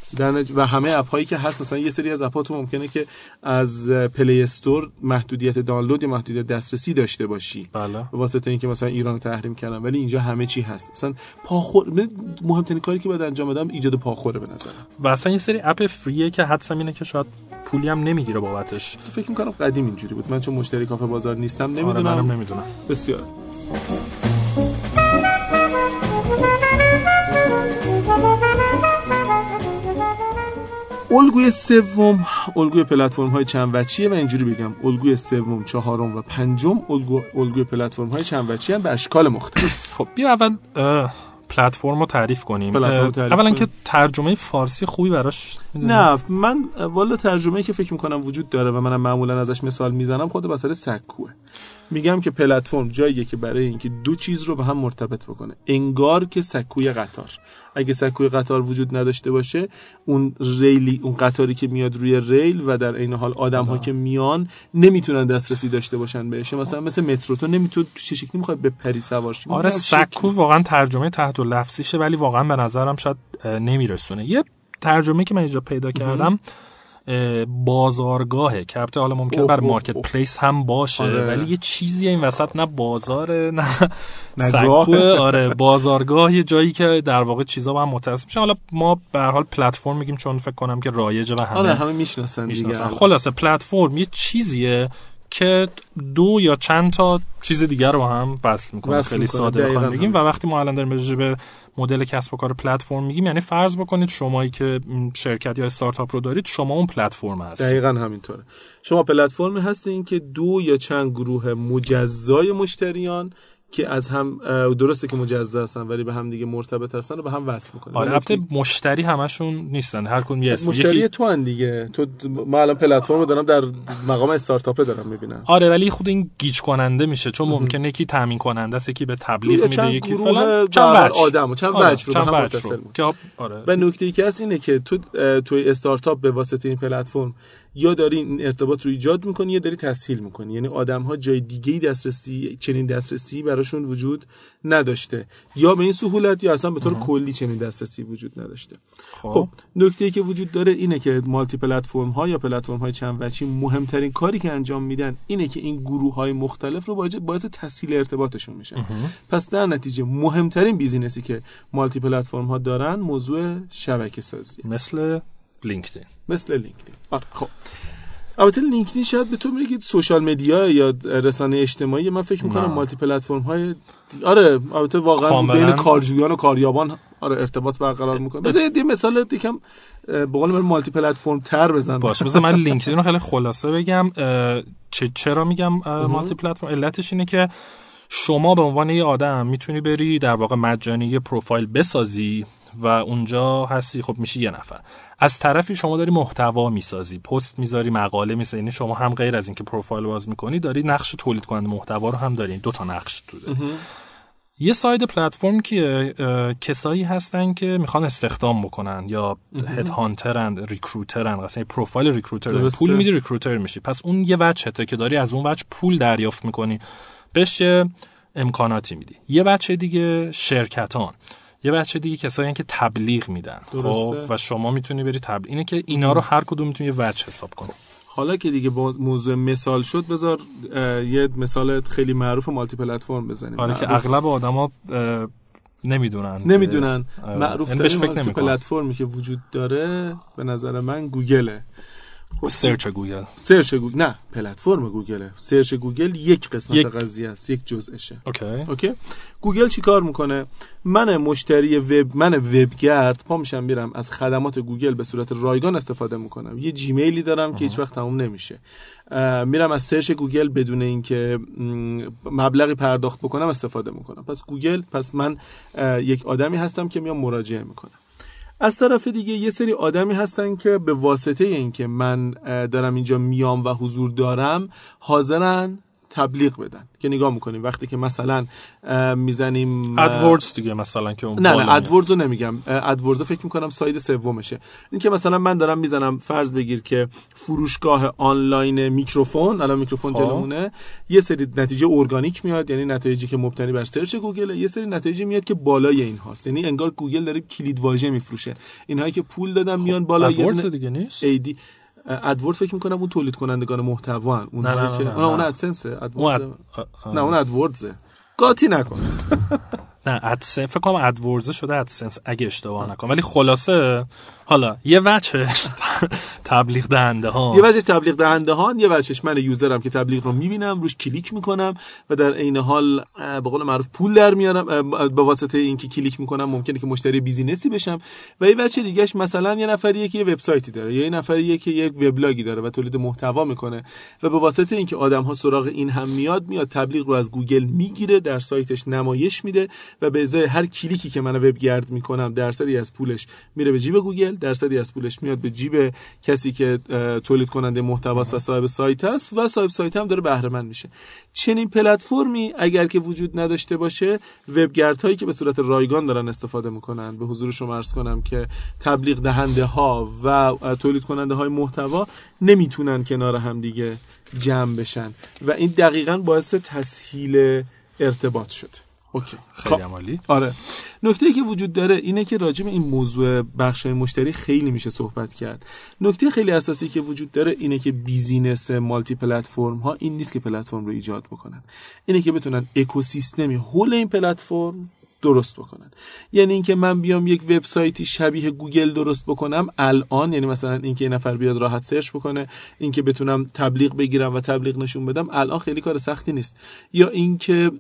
و همه اپ هایی که هست، مثلا یه سری از اپ ها تو ممکنه که از پلی استور محدودیت دانلود یا محدودیت دسترسی داشته باشی، بله، به واسطه اینکه مثلا ایران رو تحریم کردن، ولی اینجا همه چی هست. مثلا پاخور مهمترین کاری که باید انجام بدم ایجاد پاخوره به نظرم. و اصلا یه سری اپ فریه که حدسم اینه که شاید پولی هم نمیگیره بابتش. تو فکر می‌کنم قدیم اینجوری بود، من چون مشتری کافه بازار نیستم نمیدونم. آره منم نمیدونم. بسیار الگوی سوم الگوی پلتفرم های چند وجهیه و اینجوری بگم الگوی سوم، چهارم و پنجم الگو الگوی پلتفرم های چند وجهی به اشکال مختلف. خب بیا اول پلتفرم رو تعریف کنیم. اولا که ترجمه فارسی خوبی براش نه، من والا ترجمه‌ای که فکر می‌کنم وجود داره و منم معمولا ازش مثال میزنم خود مسئله سکوه. میگم که پلتفرم جاییه که برای اینکه دو چیز رو به هم مرتبط بکنه، انگار که سکوی قطار. اگه سکوی قطار وجود نداشته باشه، اون ریلی اون قطاری که میاد روی ریل و در عین حال آدم‌ها که میان نمیتونن دسترسی داشته باشن بهش. مثلا مثل مترو، تو نمیتونی چه شکلی می‌خوای بپری سوار شی. آره سکو واقعا ترجمه تحت لفظیشه، ولی واقعا به نظرم شاید نمیرسونه. یه ترجمه که من اینجا پیدا کردم بازارگاهه که البته حالا ممکن بر مارکت پلیس هم باشه، آره. ولی یه چیزی این وسط نه بازاره نه سکوه. آره بازارگاه یه جایی که در واقع چیزا با هم متصل میشه. حالا ما به هر حال پلتفرم میگیم چون فکر کنم که رایجه و همه آره همه میشناسن دیگه. خلاصه پلتفرم یه چیزیه که دو یا چند تا چیز دیگر رو هم وصل میکنه، خیلی ساده بخوام بگیم. و وقتی ما الان داریم راجع به مدل کسب و کار پلتفرم میگیم یعنی فرض بکنید شمایی که شرکت یا استارتاپ رو دارید شما اون پلتفرم هستید. دقیقاً همینطوره. شما پلتفرمی هستین که دو یا چند گروه مجزای مشتریان که از هم درسته که مجزا هستن ولی به هم دیگه مرتبط هستن و به هم وصل میکنن. آره البته مشتری همشون نیستن، هر کدوم یه اسم. مشتری یکی... تو ان دیگه. تو ما الان پلتفرم رو دارم در مقام استارتاپ دارم میبینم. آره ولی خود این گیج کننده میشه چون ممکنه یکی تامین کننده است، یکی به تبلیغ میده، یکی فلان چند وجه آدمو چند وجه رو به هم متصل میکنه. آره. و نکته ای که هست اینه که تو توی استارتاپ به واسطه این پلتفرم یا داری این ارتباط رو ایجاد میکنی یا داری تسهیل میکنی، یعنی آدم‌ها جای دیگه‌ای دسترسی چنین دسترسی براشون وجود نداشته یا به این سهولت یا اصلا به طور کلی چنین دسترسی وجود نداشته. خب, خب نکته‌ای که وجود داره اینه که مالتی پلتفرم ها یا پلتفرم های چند وجهی مهمترین کاری که انجام میدن اینه که این گروه‌های مختلف رو باعث باعث تسهیل ارتباطشون میشن. پس در نتیجه مهمترین بیزینسی که مالتی پلتفرم ها دارن موضوع شبکه سازی مثل لینکدین. مثل لینکدین. خب البته لینکدین شاید به تو میگید سوشال مدیا یا رسانه اجتماعی، من فکر میکنم مالتی پلتفرم های آره البته واقعا بین کارجویان و کاریابان آره ارتباط برقرار میکنه. بذار یه مثال یکم به قول من مالتی پلتفرم تر بزنم. باشه بذار من لینکدین رو خیلی خلاصه بگم. چه چرا میگم مالتی پلتفرم؟ علتش اینه که شما به عنوان یه آدم میتونی بری در واقع مجانی یه پروفایل بسازی و اونجا هستی، خب میشی یه نفر. از طرفی شما داری محتوا میسازی، پست میذاری، مقاله میسازی، یعنی شما هم غیر از اینکه پروفایل باز میکنی داری نقش تولید کننده محتوا رو هم داری، دو تا نقش تو داری. یه ساید پلتفرم که کسایی هستن که میخوان استخدام بکنن یا هد هانترن، ریکروترن، مثلا پروفایل ریکروتر پول میدی ریکروتر میشی، پس اون یه وجهته که داری از اون وجه پول دریافت میکنی، بهش امکاناتی میدی. یه بچه دیگه شرکتان، یه بچه دیگه کسایی که تبلیغ میدن. خب و شما میتونی بری تبلیغ. اینه که اینا رو هر کدوم میتونی یه وجه حساب کنی. حالا که دیگه با موضوع مثال شد بذار یه مثال خیلی معروف مالتی پلتفرم بزنیم. آره که اغلب آدما نمیدونن نمیدونن معروف ترین مالتی پلتفرمی که وجود داره به نظر من گوگله. خب سرچ گوگل سرچ گوگل نه پلتفرم گوگله. سرچ گوگل یک قسمت یک... قضیه است، یک جزءشه. اوکی اوکی گوگل چیکار میکنه؟ من مشتری وب من وبگرد پا میشم میرم از خدمات گوگل به صورت رایگان استفاده میکنم. یه جیمیلی دارم که هیچ وقت تموم نمیشه. میرم از سرچ گوگل بدون اینکه مبلغی پرداخت بکنم استفاده میکنم. پس گوگل پس من یک آدمی هستم که میام مراجعه میکنم. از طرف دیگه یه سری آدمی هستن که به واسطه اینکه من دارم اینجا میام و حضور دارم حاضرن تبلیغ بدن. که نگاه میکنیم وقتی که مثلا میزنیم ادوردز دیگه مثلا که اون نه نه ادوردز رو نمیگم، ادوردز فکر میکنم ساید سومشه. این که مثلا من دارم میزنم فرض بگیر که فروشگاه آنلاین میکروفون، الان میکروفون جلومونه، یه سری نتیجه ارگانیک میاد، یعنی نتایجی که مبتنی بر سرچ گوگل، یه سری نتایجی میاد که بالای این هاست، یعنی انگار گوگل داره کلید واژه میفروشه. اینهایی که پول دادن میان بالا. ادوردز دیگه نیست ایدی ادورد فکر میکنم اون تولید کنندگان محتوا ان، اونها که اون اون ادسنس ادوردز نه اون ادوردزه قاطی نکن. نه ادسنس فکر کنم ادوردز شده ادسنس اگه اشتباه نکنم، ولی خلاصه حالا یه وجه تبلیغ دهنده ها، یه وجه تبلیغ دهنده ها، یه وجهش من یوزرم که تبلیغ رو میبینم، روش کلیک میکنم و در عین حال به قول معروف پول در میارم به واسطه اینکه کلیک میکنم. ممکنه که مشتری بیزینسی بشم. و یه وجه دیگهش مثلا یه نفریه که یه وبسایتی داره یا یه نفریه که یک وبلاگی داره و تولید محتوا میکنه و به واسطه اینکه آدم‌ها سراغ این هم میاد میاد تبلیغ رو از گوگل میگیره، در سایتش نمایش میده و به ازای هر کلیکی که من وبگرد میکنم درصدی از پولش میره به جیب گوگل، درصدی از پولش میاد به جیب کسی که تولید کننده محتواست و صاحب سایت است و صاحب سایت هم داره بهره مند میشه. چنین پلتفرمی اگر که وجود نداشته باشه، وبگردهایی که به صورت رایگان دارن استفاده میکنن، به حضور شما عرض کنم که تبلیغ دهنده ها و تولید کننده های محتوا نمیتونن کنار هم دیگه جمع بشن و این دقیقاً باعث تسهیل ارتباط شد. اوکی خیلی عالی. آره نکته‌ای که وجود داره اینه که راجع به این موضوع بخشای مشتری خیلی میشه صحبت کرد. نکته خیلی اساسی که وجود داره اینه که بیزینس مالتی پلتفرم ها این نیست که پلتفرم رو ایجاد بکنن، اینه که بتونن اکوسیستمی حول این پلتفرم درست بکنن. یعنی اینکه من بیام یک وبسایتی شبیه گوگل درست بکنم الان، یعنی مثلا اینکه یه نفر بیاد راحت سرچ بکنه، اینکه بتونم تبلیغ بگیرم و تبلیغ نشون بدم، الان خیلی کار سختی نیست. یا اینکه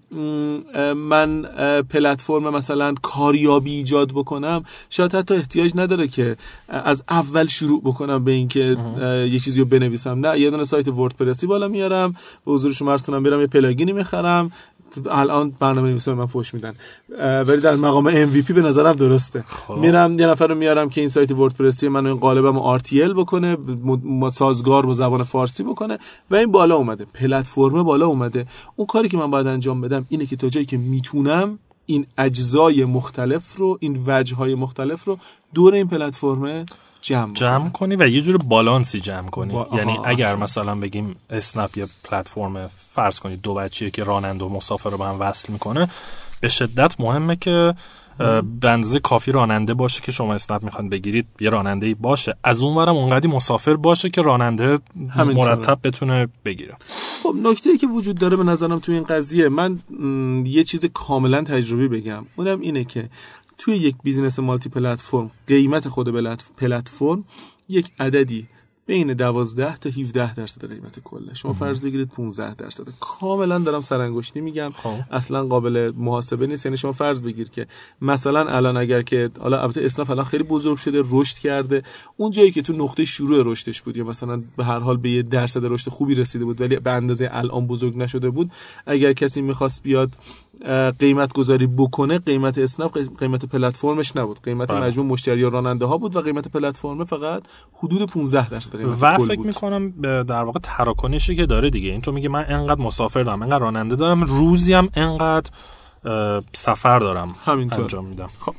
من پلتفرم مثلا کاریابی ایجاد بکنم، شاید حتی احتیاج نداره که از اول شروع بکنم به اینکه یه چیزی رو بنویسم. نه، یه دونه سایت وردپرسی بالا میارم، به حضور شما عرض کنم برم یه پلاگینی میخرم، الان برنامه نویسا من فوش میدن، ولی در مقام ام وی پی به نظرم درسته. خواه. میرم یه نفر رو میارم که این سایت وردپرسی منو این قالبمو آر تی ال بکنه، سازگار با زبان فارسی بکنه و این بالا اومده، پلتفرم بالا اومده. اون کاری که من باید انجام بدم اینه که تا جایی که میتونم این اجزای مختلف رو، این وجه‌های مختلف رو دور این پلتفرم جمع جمع کنی و یه جور بالانسی جمع کنی. با... یعنی اگر مثلا بگیم اسنپ یه پلتفرم فرض کنید دو بچیه که راننده و مسافر رو به هم وصل میکنه، به شدت مهمه که به اندازه کافی راننده باشه که شما اسنپ میخواید بگیرید یه راننده‌ای باشه، از اونورم اونقدی مسافر باشه که راننده مرتب بتونه بگیره. خب نکته‌ای که وجود داره به نظرم تو این قضیه، من م... یه چیز کاملا تجربی بگم، اونم اینه که توی یک بیزینس مالتی پلتفرم قیمت خود پلتفرم یک عددی بین دوازده تا هفده درصد قیمت کله. شما فرض بگیرید پانزده درصد. کاملا دارم سرانگشتی میگم، خواه. اصلا قابل محاسبه نیست. یعنی شما فرض بگیر که مثلا الان اگر که حالا البته اسنپ الان خیلی بزرگ شده، رشد کرده، اون جایی که تو نقطه شروع رشدش بود یا مثلا به هر حال به یه درصد رشد خوبی رسیده بود ولی به اندازه الان بزرگ نشده بود، اگر کسی می‌خواست بیاد قیمت گذاری بکنه، قیمت اسنپ قیمت پلتفرمش نبود، قیمت بله. مجموع مشتری و راننده ها بود و قیمت پلتفرم فقط حدود پانزده درصد قیمت و کل فکر بود. میکنم در واقع تراکنشی که داره دیگه، این تو میگه من انقدر مسافر دارم، انقدر راننده دارم، روزی هم انقدر سفر دارم همینطور انجام میدم. خب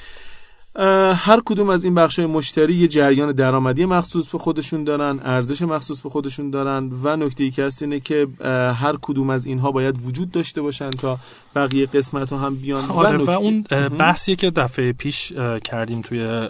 هر کدوم از این بخش‌های مشتری یه جریان درآمدی مخصوص به خودشون دارن، ارزش مخصوص به خودشون دارن و نکته‌ای که هست اینه که هر کدوم از اینها باید وجود داشته باشن تا بقیه قسمت‌ها هم بیان. آره و, و اون بحثی که دفعه پیش کردیم توی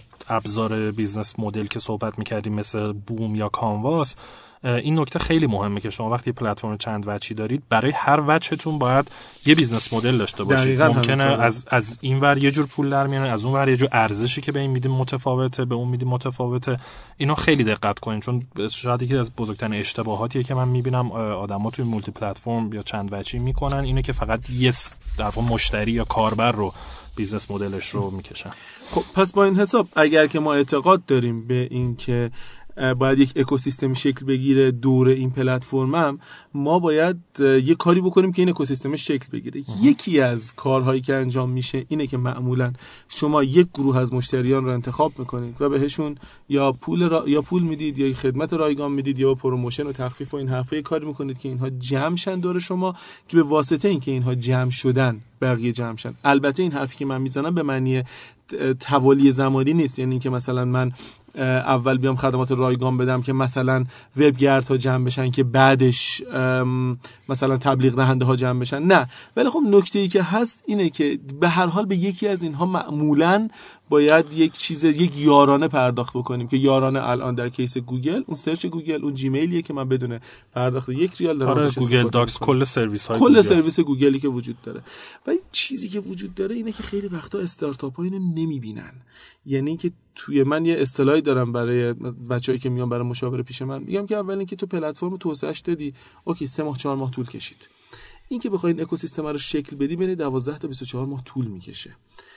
ابزار بیزنس مدل که صحبت می‌کردیم مثل بوم یا کانواس، این نکته خیلی مهمه که شما وقتی پلتفرم چند وجهی دارید، برای هر وجهتون باید یه بیزنس مدل داشته باشید. ممکنه از از این ور یه جور پول در میارن، از اون ور یه جور ارزشی که به این میدیم متفاوته، به اون میدیم متفاوته. اینا خیلی دقت کنین، چون شاید یکی از بزرگترین اشتباهاتیه که من میبینم آدما توی مولتی پلتفرم یا چند وجهی میکنن اینه که فقط یه در واقع مشتری یا کاربر رو بیزنس مدلش رو میکشن. خب پس با این حساب اگر که ما اعتقاد داریم به این که باید یک اکوسیستم شکل بگیره دور این پلتفرمم، ما باید یه کاری بکنیم که این اکوسیستم شکل بگیره. یکی از کارهایی که انجام میشه اینه که معمولا شما یک گروه از مشتریان رو انتخاب میکنید و بهشون یا پول را... یا پول میدید یا خدمت رایگان میدید یا پروموشن و تخفیف و این حرفا کاری میکنید که اینها جمع شن دور شما، که به واسطه اینکه اینها جمع شدن بقیه جمع شن. البته این حرفی که من میزنم به معنی توالی زمانی نیست، یعنی که مثلا من اول بیام خدمات رایگان بدم که مثلا وبگردها جمع بشن که بعدش مثلا تبلیغ دهنده ها جمع بشن، نه. ولی خب نکته‌ای که هست اینه که به هر حال به یکی از اینها معمولاً باید یک چیز یک یارانه پرداخت بکنیم که یارانه الان در کیس گوگل اون سرچ گوگل اون جیمیلیه که من بدون پرداخت یک ریال دارم. آره گوگل داکس کل سرویس های کل گوگل. سرویس گوگلی که وجود داره. و این چیزی که وجود داره اینه که خیلی وقتا استارتاپ ها اینو نمیبینن. یعنی که توی من یه اصطلاحی دارم برای بچه‌ای که میان برای مشاوره پیش من، میگم که اول اینکه تو پلتفرم توسعهش دادی، اوکی سه ماه چهار ماه طول کشید. این که بخواید اکوسیستم رو شکل بدی بین دوازده تا بیست و چهار ماه طول میکشه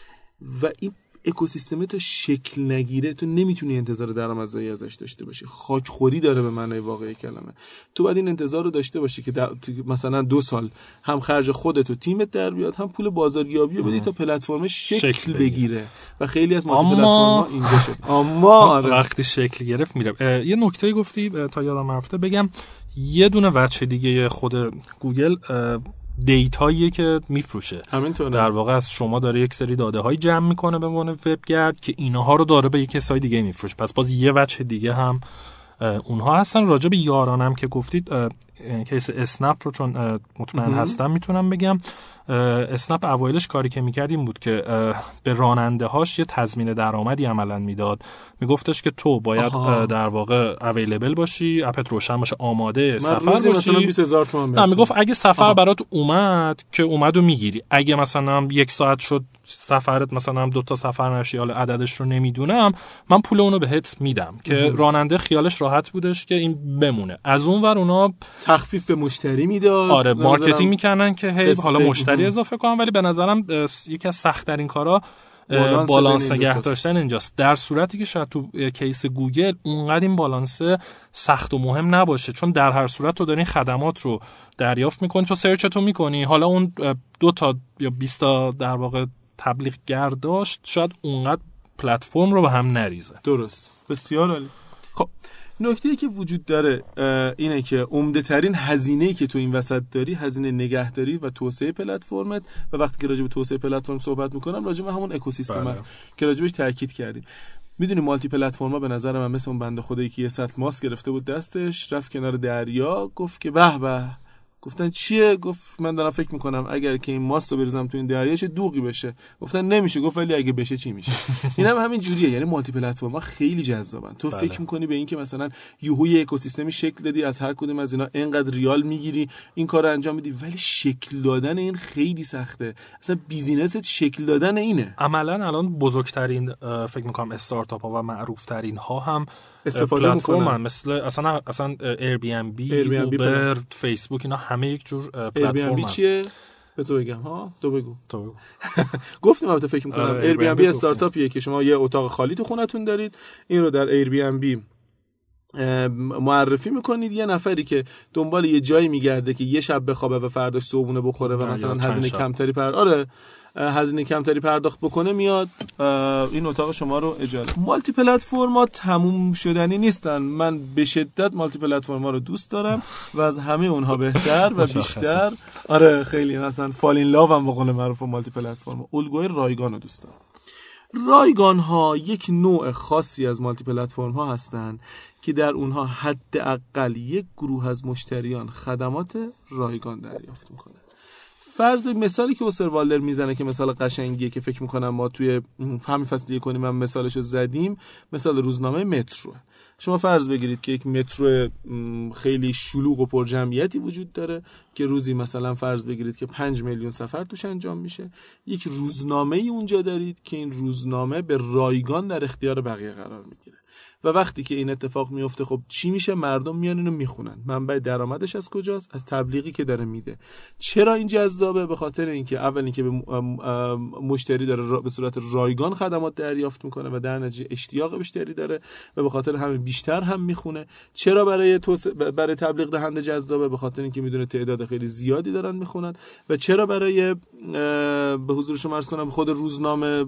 و این اکوسیستم تا شکل نگیره تو نمیتونی انتظار درآمدزایی ازش داشته باشی. خاکخوری داره به معنای واقعی کلمه. تو باید این انتظار رو داشته باشی که مثلا دو سال هم خرج خودت و تیمت در بیاد، هم پول بازاریابی رو بدی تا پلتفرم شکل, شکل بگیره. و خیلی از مالتی پلتفرم‌ها اینجا شد. اما وقتی شکل گرفت میره. یه نکته گفتی تا یادم رفته بگم، یه دونه وجه دیگه خود گوگل دیتاییه که میفروشه. همینطوره. در واقع از شما داره یک سری داده های جمع میکنه به عنوان وبگرد که اینها رو داره به یک کسای دیگه میفروشه. پس باز یه وجه دیگه هم اونها هستن. راجع به یارانم که گفتید، کیس اسنپ رو چون مطمئن هستم میتونم بگم. اسنپ اوایلش کاری که میکرد این بود که به راننده هاش یه تضمین درآمدی عملا میداد، میگفتش که تو باید آها. در واقع اویلیبل باشی، اپت روشن باشه، آماده سفر باشی. مثلا بیست هزار تومان نه میگفت اگه سفر آها. برات اومد که اومدو میگیری، اگه مثلا یک ساعت شد سفرت مثلا دو تا سفر نشی، حالا عددش رو نمیدونم، من پول اونو بهت میدم که ام. راننده خیالش راحت بودش که این بمونه. از اون ور اونا تخفیف به مشتری میداد، آره مارکتینگ میکنن که هی حالا مشتری اضافه کنن، ولی به نظرم یکی از سخت ترین کارا بالانس, بالانس نگه داشتن اینجاست، در صورتی که شاید تو کیس گوگل اونقدر این بالانس سخت و مهم نباشه، چون در هر صورت تو داری خدمات رو دریافت میکنی، تو سرچ تو میکنی، حالا اون دو تا یا بیست تا در واقع تبلیغ گرداشت شاید اونقدر پلتفرم رو به هم نریزه. درست، بسیار عالی. خب نکته‌ای که وجود داره اینه که عمده ترین هزینه‌ای که تو این وسط داری هزینه نگهداری و توسعه پلتفرمت، و وقتی که راجع به توسعه پلتفرم صحبت میکنم راجع به همون اکوسیستم است که راجع بهش تاکید کردیم. میدونی مالتی پلتفرما به نظر من مثل اون بنده خدایی که یه سطل ماست گرفته بود دستش، رفت کنار دریا، گفت که به به، گفتن چیه؟ گفت من دارم فکر میکنم اگر که این ماست رو بریزم تو این دریا چه دوغی بشه. گفتن نمیشه. گفت ولی اگه بشه چی میشه؟ اینم هم همین جوریه. یعنی مالتی پلتفرما خیلی جذابن. تو بله. فکر میکنی به این که مثلا یهو یه اکوسیستمی شکل دادی، از هر کدوم از اینا اینقدر ریال میگیری، این کارو انجام میدی، ولی شکل دادن این خیلی سخته. اصلا بیزینست شکل دادن اینه. عملاً الان بزرگترین فکر میکنم استارتاپ ها و معروف ترین ها هم استفاده میکنن، مثل اصلا اصلا ایر بی ام بی، اوبر، فیسبوک، اینا همه یک جور پلتفرمن. ایر بی ام بی چیه؟ به تو بگم ها؟ تو بگو. تو بگو. گفتم البته فکر میکنم ایر بی ام بی استارتاپیه که شما یه اتاق خالی تو خونتون دارید، این رو در ایر بی ام بی معرفی میکنید، یه نفری که دنبال یه جایی میگرده که یه شب بخوابه و فرداش صبحونه بخوره و مثلا هزینه کمتری پر آره هزینه کمتری پرداخت بکنه، میاد این اتاق شما رو اجاره. مالتی پلتفرما تموم شدنی نیستن. من به شدت مالتی پلتفرما رو دوست دارم و از همه اونها بهتر و بیشتر آره خیلی مثلا فالین لاو هم به قول معروف مالتی پلتفرما، الگوی رایگان رو دوست دارم. رایگان ها یک نوع خاصی از مالتی پلتفرم ها هستند که در اونها حداقل یک گروه از مشتریان خدمات رایگان دریافت میکنه. فرض مثالی که اوسروالدر میزنه که مثال قشنگیه که فکر میکنم ما توی همین فصل یک کنیم هم مثالشو زدیم، مثال روزنامه مترو. شما فرض بگیرید که یک مترو خیلی شلوغ و پر جمعیتی وجود داره که روزی مثلا فرض بگیرید که پنج میلیون سفر توش انجام میشه. یک روزنامه ای اونجا دارید که این روزنامه به رایگان در اختیار بقیه قرار میگیره و وقتی که این اتفاق میفته خب چی میشه؟ مردم میان اینو میخونن. منبع درآمدش از کجاست؟ از تبلیغی که داره میده. چرا این جذابه؟ به خاطر اینکه اول اینکه به مشتری داره به صورت رایگان خدمات دریافت میکنه و در نتیجه اشتیاق بیشتری داره و به خاطر همین بیشتر هم میخونه. چرا برای توس... برای تبلیغ دهنده جذابه؟ به خاطر اینکه میدونه تعداد خیلی زیادی دارن میخونن. و چرا برای به حضور شما عرض کنم خود روزنامه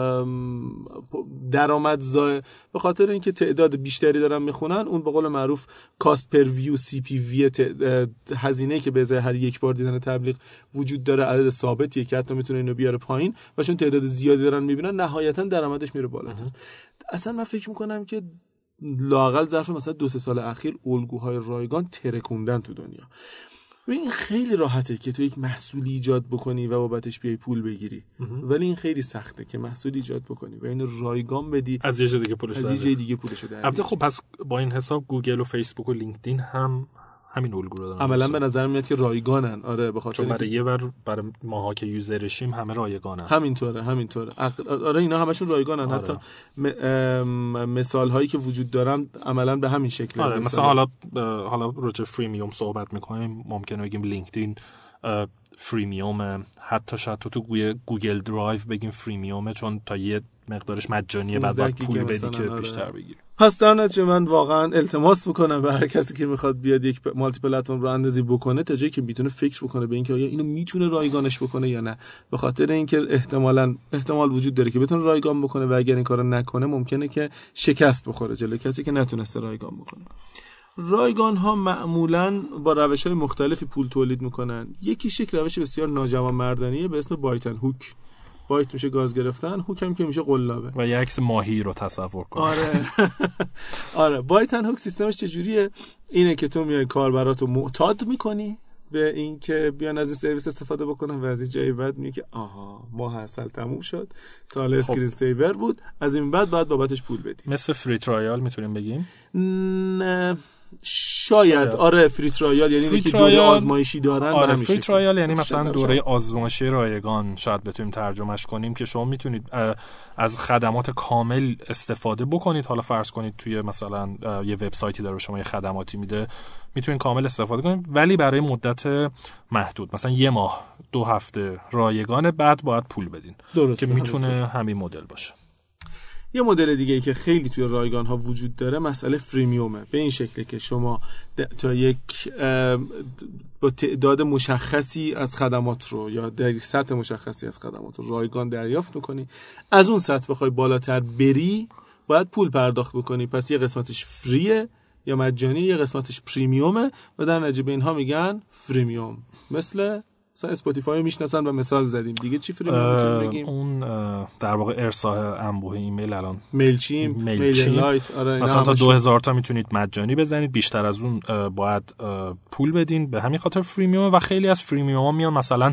درآمدزا؟ به خاطر اینکه تعداد بیشتری دارن میخونن. اون به قول معروف کاست پر ویو، سی پی وی، هزینه که به ازای هر یک بار دیدن تبلیغ وجود داره عدد ثابتیه که حتی میتونه اینو بیاره پایین و چون تعداد زیادی دارن میبینن نهایتا درآمدش میره بالاتر. اصلا من فکر میکنم که لااقل ظرف مثلا دو سه سال اخیر الگوهای رایگان ترکوندن تو دنیا. این خیلی راحته که تو یک محصولی ایجاد بکنی و بابتش بیای پول بگیری، ولی این خیلی سخته که محصول ایجاد بکنی و اینو رایگان بدی از یه جای دیگه پولش از یه جای دیگه پولش در. البته خب پس با این حساب گوگل و فیسبوک و لینکدین هم همین الگو رو دارن. عملاً به نظر میاد که رایگانن. آره به خاطر برای یه ور برای ماها که یوزرشیم همه رایگانن. همینطوره همینطوره آره اینا همشون رایگانن. آره. حتی مثال هایی که وجود دارن عملاً به همین شکله. آره مثلا حالا حالا راجع فریمیوم صحبت میکنیم، ممکنه بگیم لینکدین فریمیوم، حتی شاید تو تو گوگل درایو بگیم فریمیومه چون تا یه مقدارش مجانیه، بعد باید پول بدی که آره. بیشتر بگیری. پس در نتیجه من واقعا التماس میکنم به هر کسی که میخواد بیاد یک مالتی پلتفرم رو اندازی بکنه تا جایی که میتونه فکر بکنه به اینکه آیا اینو میتونه رایگانش بکنه یا نه، به خاطر اینکه احتمالاً احتمال وجود داره که بتونه رایگان بکنه و اگر این کارو نکنه ممکنه که شکست بخوره جلوی کسی که نتونسته رایگان بکنه. رایگان ها معمولاً با روش‌های مختلفی پول تولید میکنن. یکی شکل روش بسیار ناجوانمردانه به اسم بایتن هوک. بایت میشه گاز گرفتن، هوک هم که میشه قلابه. و یه عکس ماهی رو تصور کن. آره آره بایتن هوک سیستمش چجوریه؟ اینه که تو میای کاربراتو معتاد میکنی به این که بیان از این سرویس استفاده بکنن و از این جایی بعد میگه که آها ما هر سال تموم شد تا حالا اسکرین سیور بود، از این بعد باید بابتش پول بدی. مثل فری ترایال میتونیم بگیم؟ نه شاید, شاید. آره فری ترایال یعنی اینکه دوره آزمایشی دارن. آره فری ترایال یعنی مثلا دوره آزمایشی رایگان شاید بتونیم ترجمهش کنیم که شما میتونید از خدمات کامل استفاده بکنید. حالا فرض کنید توی مثلا یه وبسایتی داره شما یه خدماتی میده، میتونید کامل استفاده کنید ولی برای مدت محدود، مثلا یه ماه دو هفته رایگان، بعد باید پول بدین. درسته. که میتونه همین مدل باشه. یه مدل دیگه ای که خیلی توی رایگان ها وجود داره مسئله فریمیومه، به این شکله که شما تا یک با تعداد مشخصی از خدمات رو یا در یک سطح مشخصی از خدمات رو رایگان دریافت میکنی، از اون سطح بخوای بالاتر بری باید پول پرداخت بکنی. پس یه قسمتش فریه یا مجانی، یه قسمتش پریمیومه و در نتیجه به اینها میگن فریمیوم. مثل مثلا اسپاتیفای میشناسن و مثال زدیم دیگه. چی فریمیوم میتونیم بگیم؟ اون در واقع ارسال انبوه ایمیل الان میلچیم، میل لایت. آره مثلا تا دو هزار تا میتونید مجانی بزنید، بیشتر از اون باید پول بدین. به همین خاطر فریمیوم. و خیلی از فریمیوم میان مثلا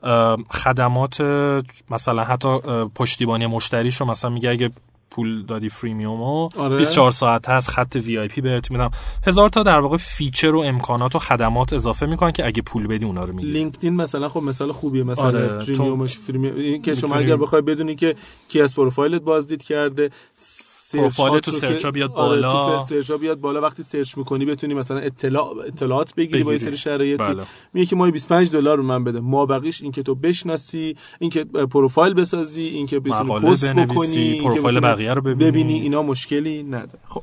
خدمات مثلا حتی پشتیبانی مشتریشو مثلا میگه اگه پول دادی فریمیومو آره. بیست و چهار ساعت هست خط وی آی پی بهت میدم. هزار تا در واقع فیچر و امکانات و خدمات اضافه میکنن که اگه پول بدی اونا رو میگیری. لینکدین مثلا خب مثال خوبیه. مثلا آره. پریمیومش فریمیوم این که شما اگر بخوای بدونی که کی از پروفایلت بازدید کرده، پروفایل تو سرچ بیاد بالا. آره تو سرچ بیاد بالا، وقتی سرچ میکنی بتونی مثلا اطلاع اطلاعات بگیری با یه سری شرایطی. بله. میگه که ما بیست و پنج دلار رو من بده، ما بقیش این که تو بشناسی، این که پروفایل بسازی، این که بتونی پست بکنی، پروفایل بقیه رو ببینی. ببینی اینا مشکلی نداره. خب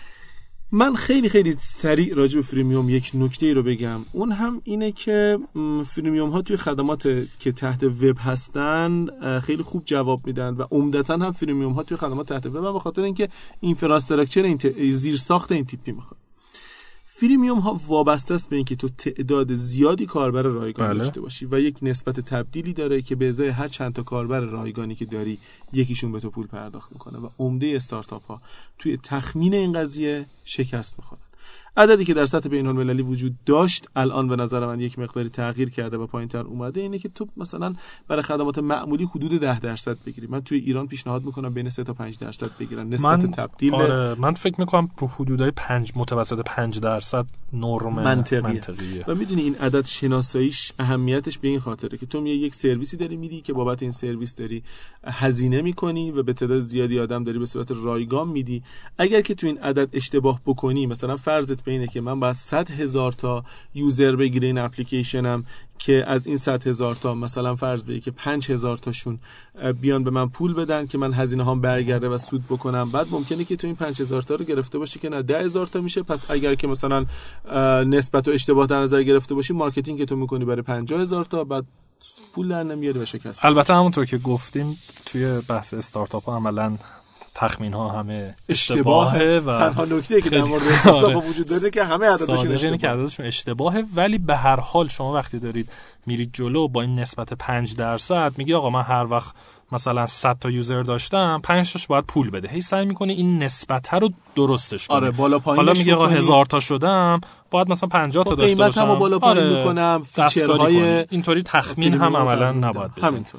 من خیلی خیلی سریع راجع به فریمیوم یک نکته ای رو بگم. اون هم اینه که فریمیوم ها توی خدمات که تحت وب هستن خیلی خوب جواب میدن و عمدتاً هم فریمیوم ها توی خدمات تحت وب، به خاطر اینکه اینفراستراکچر این ت... زیر ساخت این تیپی میخواد. فریمیوم ها وابسته است به اینکه تو تعداد زیادی کاربر رایگان بله. داشته باشی و یک نسبت تبدیلی داره که به ازای هر چند تا کاربر رایگانی که داری یکیشون به تو پول پرداخت میکنه و عمده استارتاپ ها توی تخمین این قضیه شکست میخورن. عددی که در سطح بین‌المللی وجود داشت الان به نظر من یک مقداری تغییر کرده و پایین‌تر اومده، اینه که تو مثلا برای خدمات معمولی حدود ده درصد بگیری. من توی ایران پیشنهاد میکنم بین سه تا پنج درصد بگیرن نسبت من تبدیل. آره من فکر میکنم تو حدودای پنج متوسط پنج درصد نرم منطقیه. منطقیه و میدونی این عدد شناساییش اهمیتش به این خاطره که تو میای یک سرویسی داری میدی که بابت این سرویس داری هزینه میکنی و به تعداد زیادی آدم داری به صورت رایگان میدی. اگر که تو این عدد اشتباه بکنی، مثلا فرضت به اینه که من باید صد هزار تا یوزر بگیره این اپلیکیشنم که از این صد هزار تا مثلا فرض بگی که پنج هزار تاشون بیان به من پول بدن که من هزینه هام برگرده و سود بکنم، بعد ممکنه که تو این پنج هزار تا رو گرفته باشی که نه ده هزار تا میشه. پس اگر که مثلا نسبت و اشتباه در نظر گرفته باشی، مارکتینگ که تو میکنی برای پنجاه هزار تا، بعد پول در نمیاری و شکست. البته همونطور که گفتیم توی بحث استارتاپ ها عملاً تخمین ها همه اشتباهه و تنها نکته که در مورد استارتاپ وجود داره که همه عددشون اشتباهه که عددشون اشتباهه. ولی به هر حال شما وقتی دارید میرید جلو با این نسبت پنج درصد میگی آقا من هر وقت مثلا صد تا یوزر داشتم پنج تاش باید پول بده، هی سعی میکنی این نسبت رو درستش کنی. آره بالا پایینش. حالا میگه آقا هزار تا شدم باید مثلا پنجاه تا داشته باشم، قیمتمو بالا پایین آره میکنم، فیچرهای اینطوری تخمین هم عملا نباید بزنی. همینطور.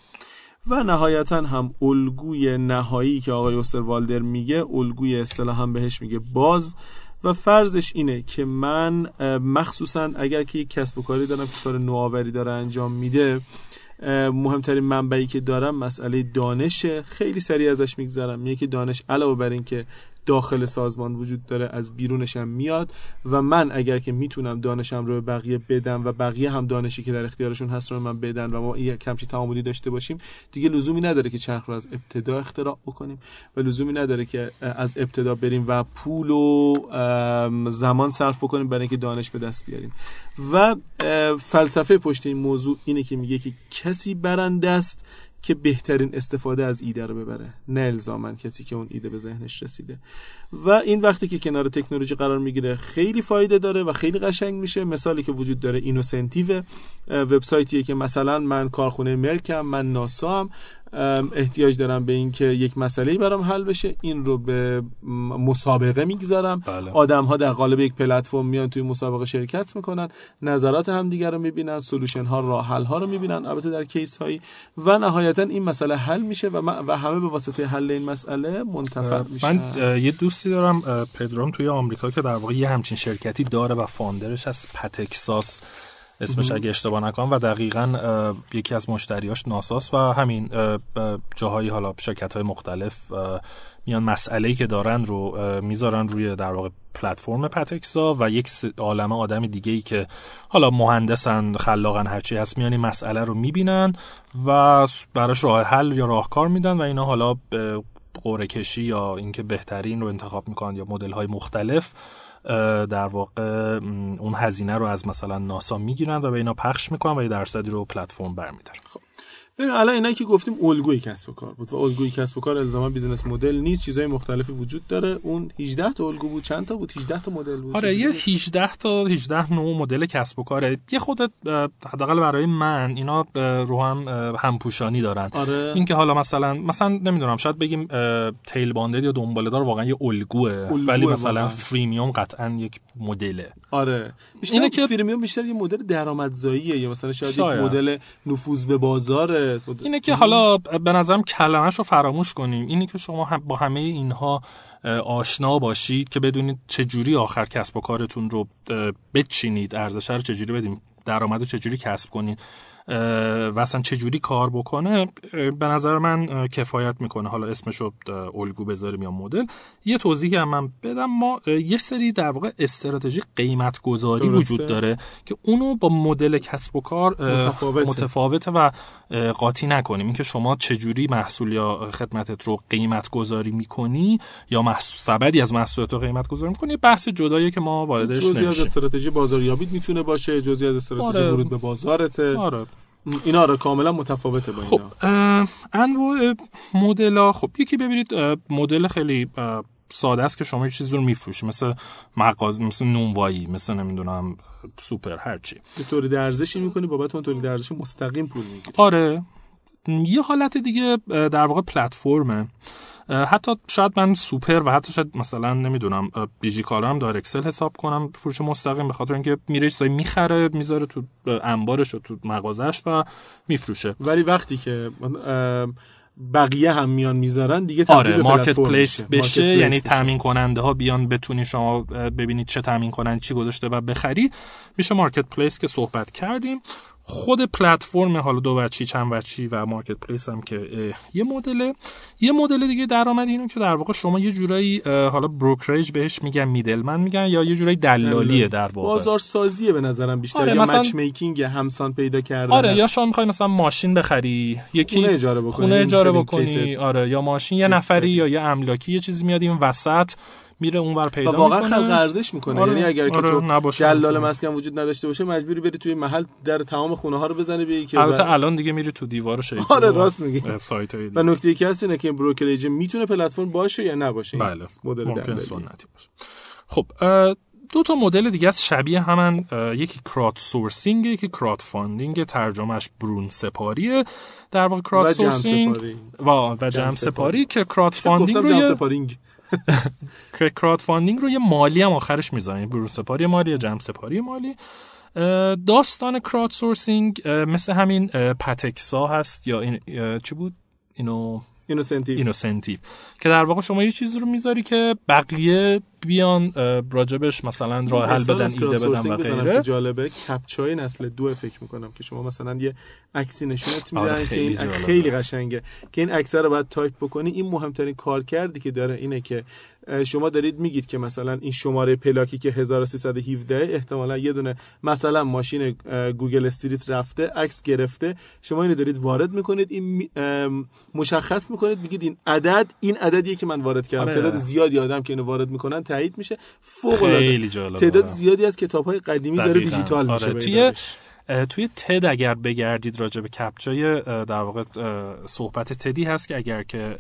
و نهایتا هم الگوی نهایی که آقای اوستروالدر میگه، الگوی اصطلاحاً بهش میگه باز، و فرضش اینه که من مخصوصاً اگر که یک کسب و کاری دارم که کار نوآوری داره انجام میده، مهمترین منبعی که دارم مسئله دانشه. خیلی سریع ازش میگذرم. میگه که دانش علاوه بر این که داخل سازمان وجود داره، از بیرونش هم میاد و من اگر که میتونم دانشم رو به بقیه بدم و بقیه هم دانشی که در اختیارشون هست رو من بدن و ما یک کمچی تعاملی داشته باشیم، دیگه لزومی نداره که چرخ رو از ابتدا اختراع بکنیم و لزومی نداره که از ابتدا بریم و پول و زمان صرف بکنیم برای اینکه دانش به دست بیاریم. و فلسفه پشت این موضوع اینه که میگه که کسی برنده است که بهترین استفاده از ایده رو ببره، نه الزاماً کسی که اون ایده به ذهنش رسیده. و این وقتی که کنار تکنولوژی قرار میگیره خیلی فایده داره و خیلی قشنگ میشه. مثالی که وجود داره اینوسنتیو، وبسایتیه که مثلا من کارخونه مرکم، من ناسا هم، احتیاج دارم به این که یک مسئله‌ای برام حل بشه، این رو به مسابقه میگذارم. بله. آدم‌ها در قالب یک پلتفرم میان توی مسابقه شرکت میکنن، نظرات همدیگه رو میبینن، سولوشن ها، راه حل ها رو میبینن، البته در کیس هایی، و نهایتا این مسئله حل میشه و, و همه به واسطه حل این مسئله منتفع میشن. من یه دوستی دارم پدرام توی آمریکا که در واقع یه همچین شرکتی داره و فاوندرش از پتکساس اسمش اگه اشتباه نکنم و دقیقاً یکی از مشتریاش ناساست و همین جاهایی حالا شرکت‌های مختلف میان مسئله‌ای که دارن رو میذارن روی در واقع پلتفرم پتکسا و یک عالمه آدم دیگه‌ای که حالا مهندسن، خلاقن، هرچی هست میان این مسئله رو میبینن و براش راه حل یا راهکار میدن و اینا حالا قرعه کشی یا اینکه بهترین رو انتخاب میکنن یا مدل‌های مختلف در واقع اون هزینه رو از مثلا ناسا میگیرن و به اینا پخش میکنن و یه درصدی رو پلتفرم برمی‌دارن. خب ببین الان اینا که گفتیم الگوی کسب و کار بود و الگوی کسب و کار الزاما بیزینس مدل نیست، چیزای مختلفی وجود داره. اون هجده تا الگو بود، چند تا بود؟ هجده تا مدل بود. آره یه هجده تا هجده نوع مدل کسب و کاره. یه خود حداقل برای من اینا رو هم همپوشانی دارن. آره. این که حالا مثلا مثلا نمیدونم شاید بگیم تیل باندد یا دنباله‌دار واقعا یه الگوه، ولی مثلا فریمیوم قطعا یک مدله. آره اینه که فریمیوم بیشتر یه مدل درآمدزاییه یا مثلا شاید, شاید. یک مدل نفوذ به بازار. اینه که حالا به نظرم کلمه‌ش رو فراموش کنیم، اینه که شما هم با همه اینها آشنا باشید که بدونید چجوری آخر کسب و کارتون رو بچینید، ارزش رو چجوری بدیم، درآمد رو چجوری کسب کنید و اصلا چجوری کار بکنه. به نظر من کفایت میکنه حالا اسمشو الگو بذاریم یا مدل. یه توضیحی هم من بدم، ما یه سری در واقع استراتژی قیمت گذاری وجود داره که اونو با مدل کسب و کار متفاوته, متفاوته و قاطی نکنیم. این که شما چجوری محصول یا خدمتت رو قیمت گذاری میکنی یا محصول سبدی از محصولات رو قیمت گذاری میکنی بحث جداییه که ما واردش نمیشیم. جزئی از استراتژی بازاریابی میتونه باشه، جزئی از استراتژی آره. ورود به بازارته. آره. اینا رو کاملا متفاوته با اینا. خب انواع مدل‌ها، خب یکی ببینید مدل خیلی ساده است که شما یه چیزی رو میفروشید، مثل مغازه، مثل نونوایی، مثل نمیدونم سوپر، هرچی یه تولید ارزشی می‌کنی بابت اون تولید ارزش مستقیم پول میگیری. آره. یه حالت دیگه در واقع پلتفرمه. حتی شاید من سوپر و حتی شاید مثلا نمیدونم دیجیکالا هم دار اکسل حساب کنم فروش مستقیم، به خاطر اینکه میره چیزایی میخره میذاره تو انبارش و تو مغازش و میفروشه. ولی وقتی که بقیه هم میان میذارن دیگه تبدیل آره، به مارکت پلیس بشه, بشه. یعنی بشه. تامین کننده ها بیان بتونی شما ببینید چه تامین کننده چی گذاشته و بخری، میشه مارکت پلیس که صحبت کردیم. خود پلتفرم حالا دو وجهی، چند وجهی و مارکت پلیس هم که یه مدله. یه مدل دیگه درآمد اینه که در واقع شما یه جورایی حالا بروکریج بهش میگن، میدلمن میگن، یا یه جورایی دلالیه در واقع. بازار سازیه به نظرم بیشتر. آره، یا مثلا مچ میکینگ، همسان پیدا کردن. آره، یا شما میخوای مثلا ماشین بخری، یکی خونه اجاره بکنی، خونه اجاره بکنی. آره، یا ماشین یه نفری یا یه املاکی یه چیزی میاد این وسط میره اونور پیدا میکنه، واقعا خلق ارزش میکنه. آره، یعنی اگر آره، که تو دلال مسکن وجود نداشته باشه مجبوری بری توی محل در تمام خونه ها رو بزنی بگی که البته الان دیگه میری تو دیوار شیک. آره راست میگی. سایت‌های و نکته ای که هست اینه که بروکریج میتونه پلتفرم باشه یا نباشه. بله، مدل ممکنه سنتی باشه. خب دو تا مدل دیگه از شبیه همن، یکی کرات سورسینگ، یکی کرات فاندینگ، ترجمهش برون سپاریه در واقع. کرات سورسینگ و و جمع سپاری که کرات فاندینگ رو جمع سپارینگ کرات فاندینگ رو یه مالی هم آخرش میذارن، برون سپاری مالی یا جمع سپاری مالی. داستان کرات سورسینگ مثل همین پتکسا هست یا این چی بود اینو اینوسنتیو اینوسنتیو که در واقع شما یه چیزی رو میذاری که بقیه بیان راجبش مثلا راه حل بدن، ایده بدن و غیره. جالبه کپچای نسل دو فکر میکنم که شما مثلا یه عکسی نشونت میدن آره، که این خیلی قشنگه که این عکس رو باید تایپ بکنی. این مهمترین کارکردی که داره اینه که شما دارید میگید که مثلا این شماره پلاکی که هزار و سیصد و هفده احتمالاً یه دونه مثلا ماشین گوگل استریت رفته عکس گرفته، شما اینو دارید وارد میکنید، این مشخص میکنید، میگید این عدد این عددیه که من وارد کردم. آره. تعداد زیادی آدم که اینو وارد میکنن تایید میشه. فوق العاده تعداد زیادی از کتاب‌های قدیمی داره دیجیتال میشه. آره. توی توی تد اگر بگردید راجع به کپچای در واقع صحبت تدی هست که اگر که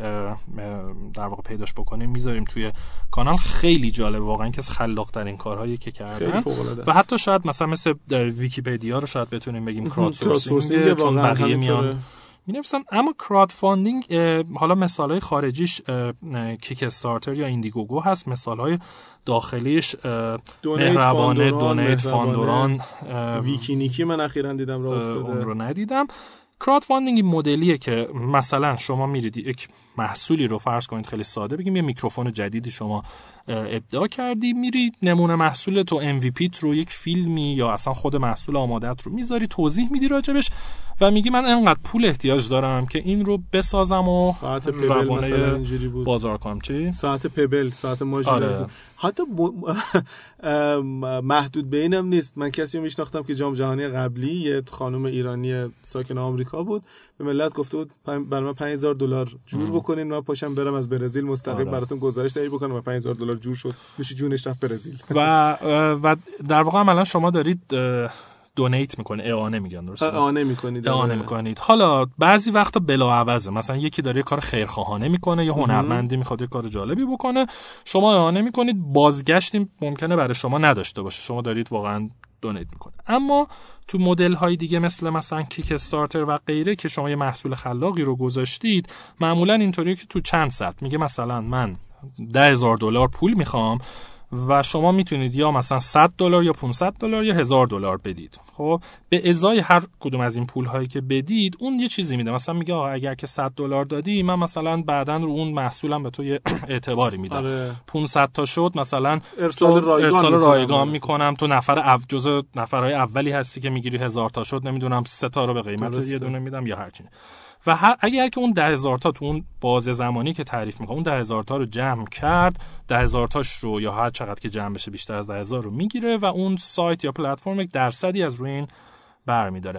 در واقع پیداش بکنیم میذاریم توی کانال. خیلی جالب واقعا که از خلاق ترین کارهایی که کردن و حتی شاید مثلا مثل ویکی‌پدیا رو شاید بتونیم بگیم کرات سورسینگ، چون بقیه میان می‌نویسن. اما کراود فاندینگ حالا مثال‌های خارجیش کیک استارتر یا ایندیگوگو هست، مثال‌های داخلیش مهربانه، دونیت فاندوران، ویکینیکی من اخیراً دیدم راه افتاده، اون رو ندیدم. کراود فاندینگ مدلیه که مثلا شما میرید یک محصولی رو فرض کنید خیلی ساده بگیم یه میکروفون جدیدی شما ابداع کردی، میرید نمونه محصولت رو ام وی پی رو یک فیلمی یا اصلا خود محصول آماده‌ت رو میذاری توضیح میدی راجبش و میگی من انقدر پول احتیاج دارم که این رو بسازم و ساعت پبل مثلا اینجوری بود بازار کنم. چی؟ ساعت پبل، ساعت ماژیک. آره. حتی محدود به اینم نیست. من کسی رو میشناختم که جام جهانی قبلی یه خانم ایرانی ساکن آمریکا بود، به ملت گفته بود برای من پنج هزار دلار جور بکنین و پاشم برم از برزیل مستقیم آره. براتون گزارش تهیه بکنم و پنج هزار دلار جور شد، میشه جونش رفت برزیل. و و در واقع عملا شما دارید دونیت میکنه، اعانه میگن، درسته؟ اعانه میکنید. اعانه میکنید. حالا بعضی وقتا بلاعوضه، مثلا یکی داره یه کار خیرخواهانه میکنه یا هنرمندی میخواد یه کار جالبی بکنه، شما اعانه میکنید، بازگشتی ممکنه برای شما نداشته باشه، شما دارید واقعا دونیت میکنه. اما تو مدل های دیگه مثل مثلا کیک استارتر و غیره که شما یه محصول خلاقی رو گذاشتید، معمولا اینطوریه که تو چند سطح میگه مثلا من ده هزار دلار پول میخوام و شما میتونید یا مثلا صد دلار یا پانصد دلار یا هزار دلار بدید. خب به ازای هر کدوم از این پول هایی که بدید اون یه چیزی میده، مثلا میگه آقا اگر که صد دلار دادی من مثلا بعداً رو اون محصولم به تو یه اعتباری میدم. آره. پانصد تا شد مثلا ارسال رایگان, ارسال رایگان میکنم، تو نفر اف جزء نفرهای اولی هستی که میگیری، هزار تا شد نمیدونم سه تا رو به قیمت یه دونه میدم یا هر چی. و اگر که اون ده هزار تا تو اون بازه زمانی که تعریف میکنه اون ده هزار تا رو جمع کرد، ده هزار تاش رو یا هر چقدر که جمع بشه بیشتر از ده هزار رو میگیره و اون سایت یا پلتفرم یک درصدی از روی این برمیداره.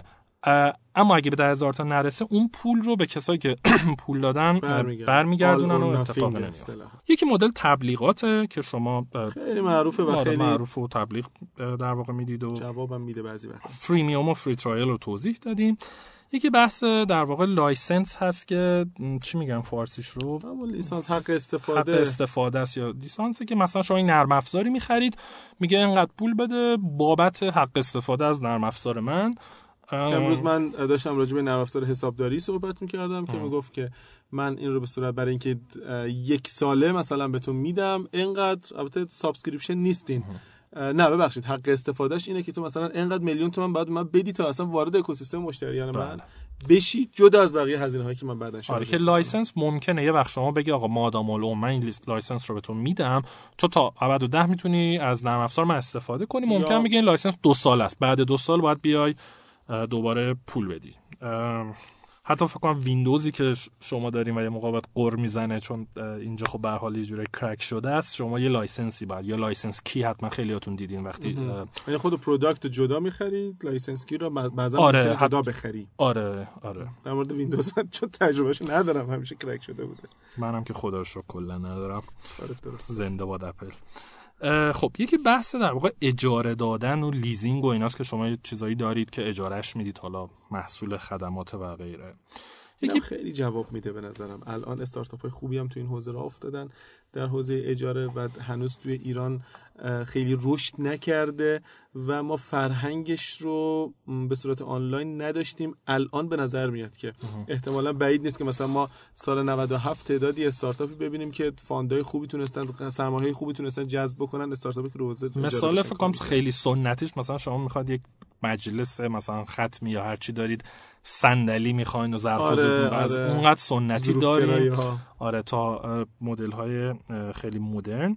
اما اگه به ده هزار تا نرسه اون پول رو به کسایی که پول دادن برمیگردونن و اتفاق نمیفته. یکی مدل تبلیغاته که شما خیلی معروفه و خیلی معروفه و تبلیغ در واقع میدید و جوابم میده بعضی وقتا. فریمیوم و فری ترایل رو توضیح دادیم. یکی بحث در واقع لایسنس هست که چی میگن فارسیش رو؟ همون لیسانس، حق استفاده. حق استفاده است یا لیسانسی که مثلا شما این نرم افزاری میخرید، میگه اینقدر پول بده بابت حق استفاده از نرم افزار من. امروز من داشتم راجع به نرم افزار حسابداری صحبت میکردم که میگفت که من این رو به صورت برای اینکه یک ساله مثلا بهتون میدم اینقدر، البته سابسکریپشن نیستین، نه ببخشید حق استفادهش اینه که تو مثلا اینقدر میلیون تومان بعد من بدی تا اصلا وارد اکوسیستم مشتریان من بشی، جدا از بقیه هزینه هایی که من بعدن شامل. آره که لایسنس ممکنه یه وقت شما بگی آقا مادام العمر من این لایسنس رو به تو میدم، تو تا ابد میتونی از نرم افزار من استفاده کنی، ممکن میگه این لایسنس دو سال است، بعد دو سال باید بیای دوباره پول بدی. حتی فکر کنم ویندوزی که شما دارین و یه موقع باید قر میزنه چون اینجا خب به هر حال یه جوری کرک شده است، شما یه لایسنسی باید یا لایسنس کی حتما خیلیاتون دیدین وقتی یعنی خود پروداکت جدا می‌خرید، لایسنس کی رو بعضا آره ممکنه جدا بخری. آره آره در مورد ویندوز من چون تجربهش ندارم، همیشه کرک شده بوده. منم که خدا رو شکر کلا ندارم. زنده باد اپل. خب یکی بحث در واقع اجاره دادن و لیزینگ و ایناست که شما چیزایی دارید که اجارهش میدید، حالا محصول خدمات و غیره. یکی خیلی جواب میده به نظرم. الان استارتاپ های خوبی هم تو این حوزه راه افتادن در حوزه اجاره و هنوز توی ایران خیلی رشد نکرده و ما فرهنگش رو به صورت آنلاین نداشتیم. الان به نظر میاد که احتمالاً بعید نیست که مثلا ما سال نود و هفت تعدادی استارتاپی ببینیم که فاندای خوبی تونستن، سرمایه‌های خوبی تونستن جذب بکنن، استارتاپی که روزه مثلا فکر کنم خیلی سنتیش مثلا شما میخواد یک مجلس مثلا ختمی یا هر چی دارید صندلی میخواین و ظرف آره، و از آره. اونقدر سنتی داریم آره تا مدل های خیلی مدرن.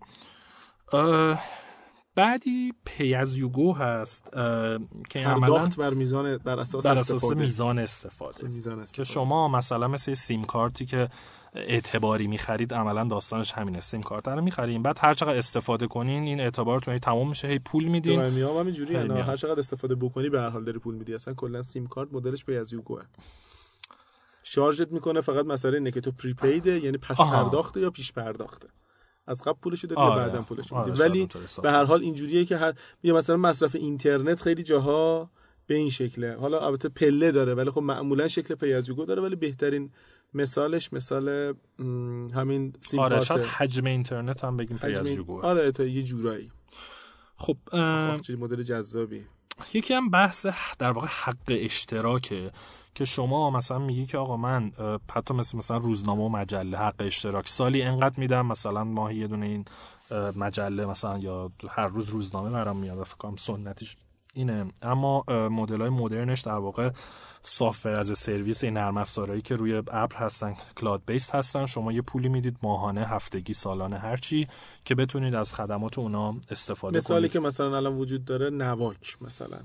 بعدی پی از یو گو هست که عملاً بر میزان بر اساس بر اساس استفاده. میزان استفاده. میزان استفاده که شما مثلا مثل سیم کارتی که اعتباری میخرید، عملا داستانش همینه، سیم کارت رو میخریم بعد هر چقدر استفاده کنین این اعتبارتون هی تمام میشه، هی پول میدین. دائمیام همینجوریه، نه هر چقدر استفاده بکنی به هر حال داری پول میدی. اصلا کلا سیم کارت مدلش پی از یو گوه. شارژت میکنه، فقط مسئله اینه که تو پریپیده یعنی پس پرداخته یا پیش پرداخته، از قبل پولشو دادی یا بعداً پولشو میدی. آره ولی به هر حال اینجوریه که هر میگه مثلا مصرف اینترنت خیلی جاها به این شکله، حالا البته پله داره ولی خب معمولا شکل پی از یو گو داره، ولی بهترین مثالش مثال همین سیم آره کارت. شاید حجم اینترنت هم بگیم پی از یو گو. آره تا یه جورایی. خب چه مدل جذابی. یکی هم بحث در واقع حق اشتراکه که شما مثلا میگی که آقا من حتی مثل مثلا روزنامه و مجله حق اشتراک سالی انقدر میدم، مثلا ماهی یه دونه این مجله مثلا یا هر روز روزنامه برام میاد، فکر کنم سنتیش اینه. اما مدل‌های مدرنش در واقع سافت‌ور از سرویس، این نرم افزارهایی که روی ابر هستن، کلاد بیس هستن، شما یه پولی میدید ماهانه، هفتگی، سالانه، هرچی که بتونید از خدمات اونا استفاده مثالی کنید. که مثلا الان وجود داره نواک مثلا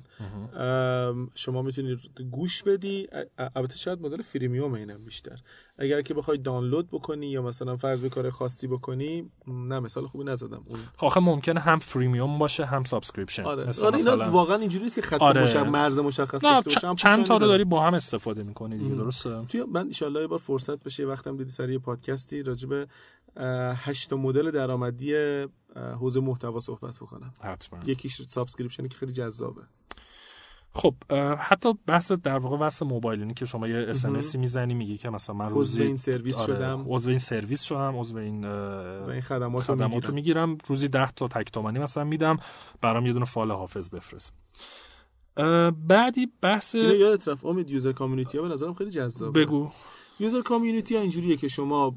شما میتونید گوش بدی، البته شاید مدل فریمیوم اینم بیشتر، اگر که بخوای دانلود بکنی یا مثلا فرض به کار خاصی بکنی، نه مثال خوبی نزدم اون آخه ممکنه هم فریمیوم باشه هم سابسکریپشن. آره. مثلا آره اینا واقعا اینجوری نیست که خط آره. مشخص مرز مشخص داشته باشه، چند تا رو داری با هم استفاده می‌کنی دیگه. درسته. توی من ان شاءالله یه بار فرصت بشه وقتم دیدی سری پادکستی راجع به هشت مدل درآمدی حوزه محتوا صحبت بکنم. حتما. یکیش سابسکریپشنی که خیلی جذابه. خب حتی بحث در واقع بحث موبایلینی که شما یه اس ام اس میزنی میگی که مثلا من روزی عضو این سرویس آره شدم، عضو این سرویس شدم، عضو این این خدمات رو میگیرم. میگیرم روزی ده تا تک تومانی مثلا میدم، برام یه دونه فایل حافظ بفرست. بعدی بحث یادت رفت امید یوزر کامیونیتی ها به نظرم خیلی جذابه. بگو. یوزر کامیونیتی ها اینجوریه که شما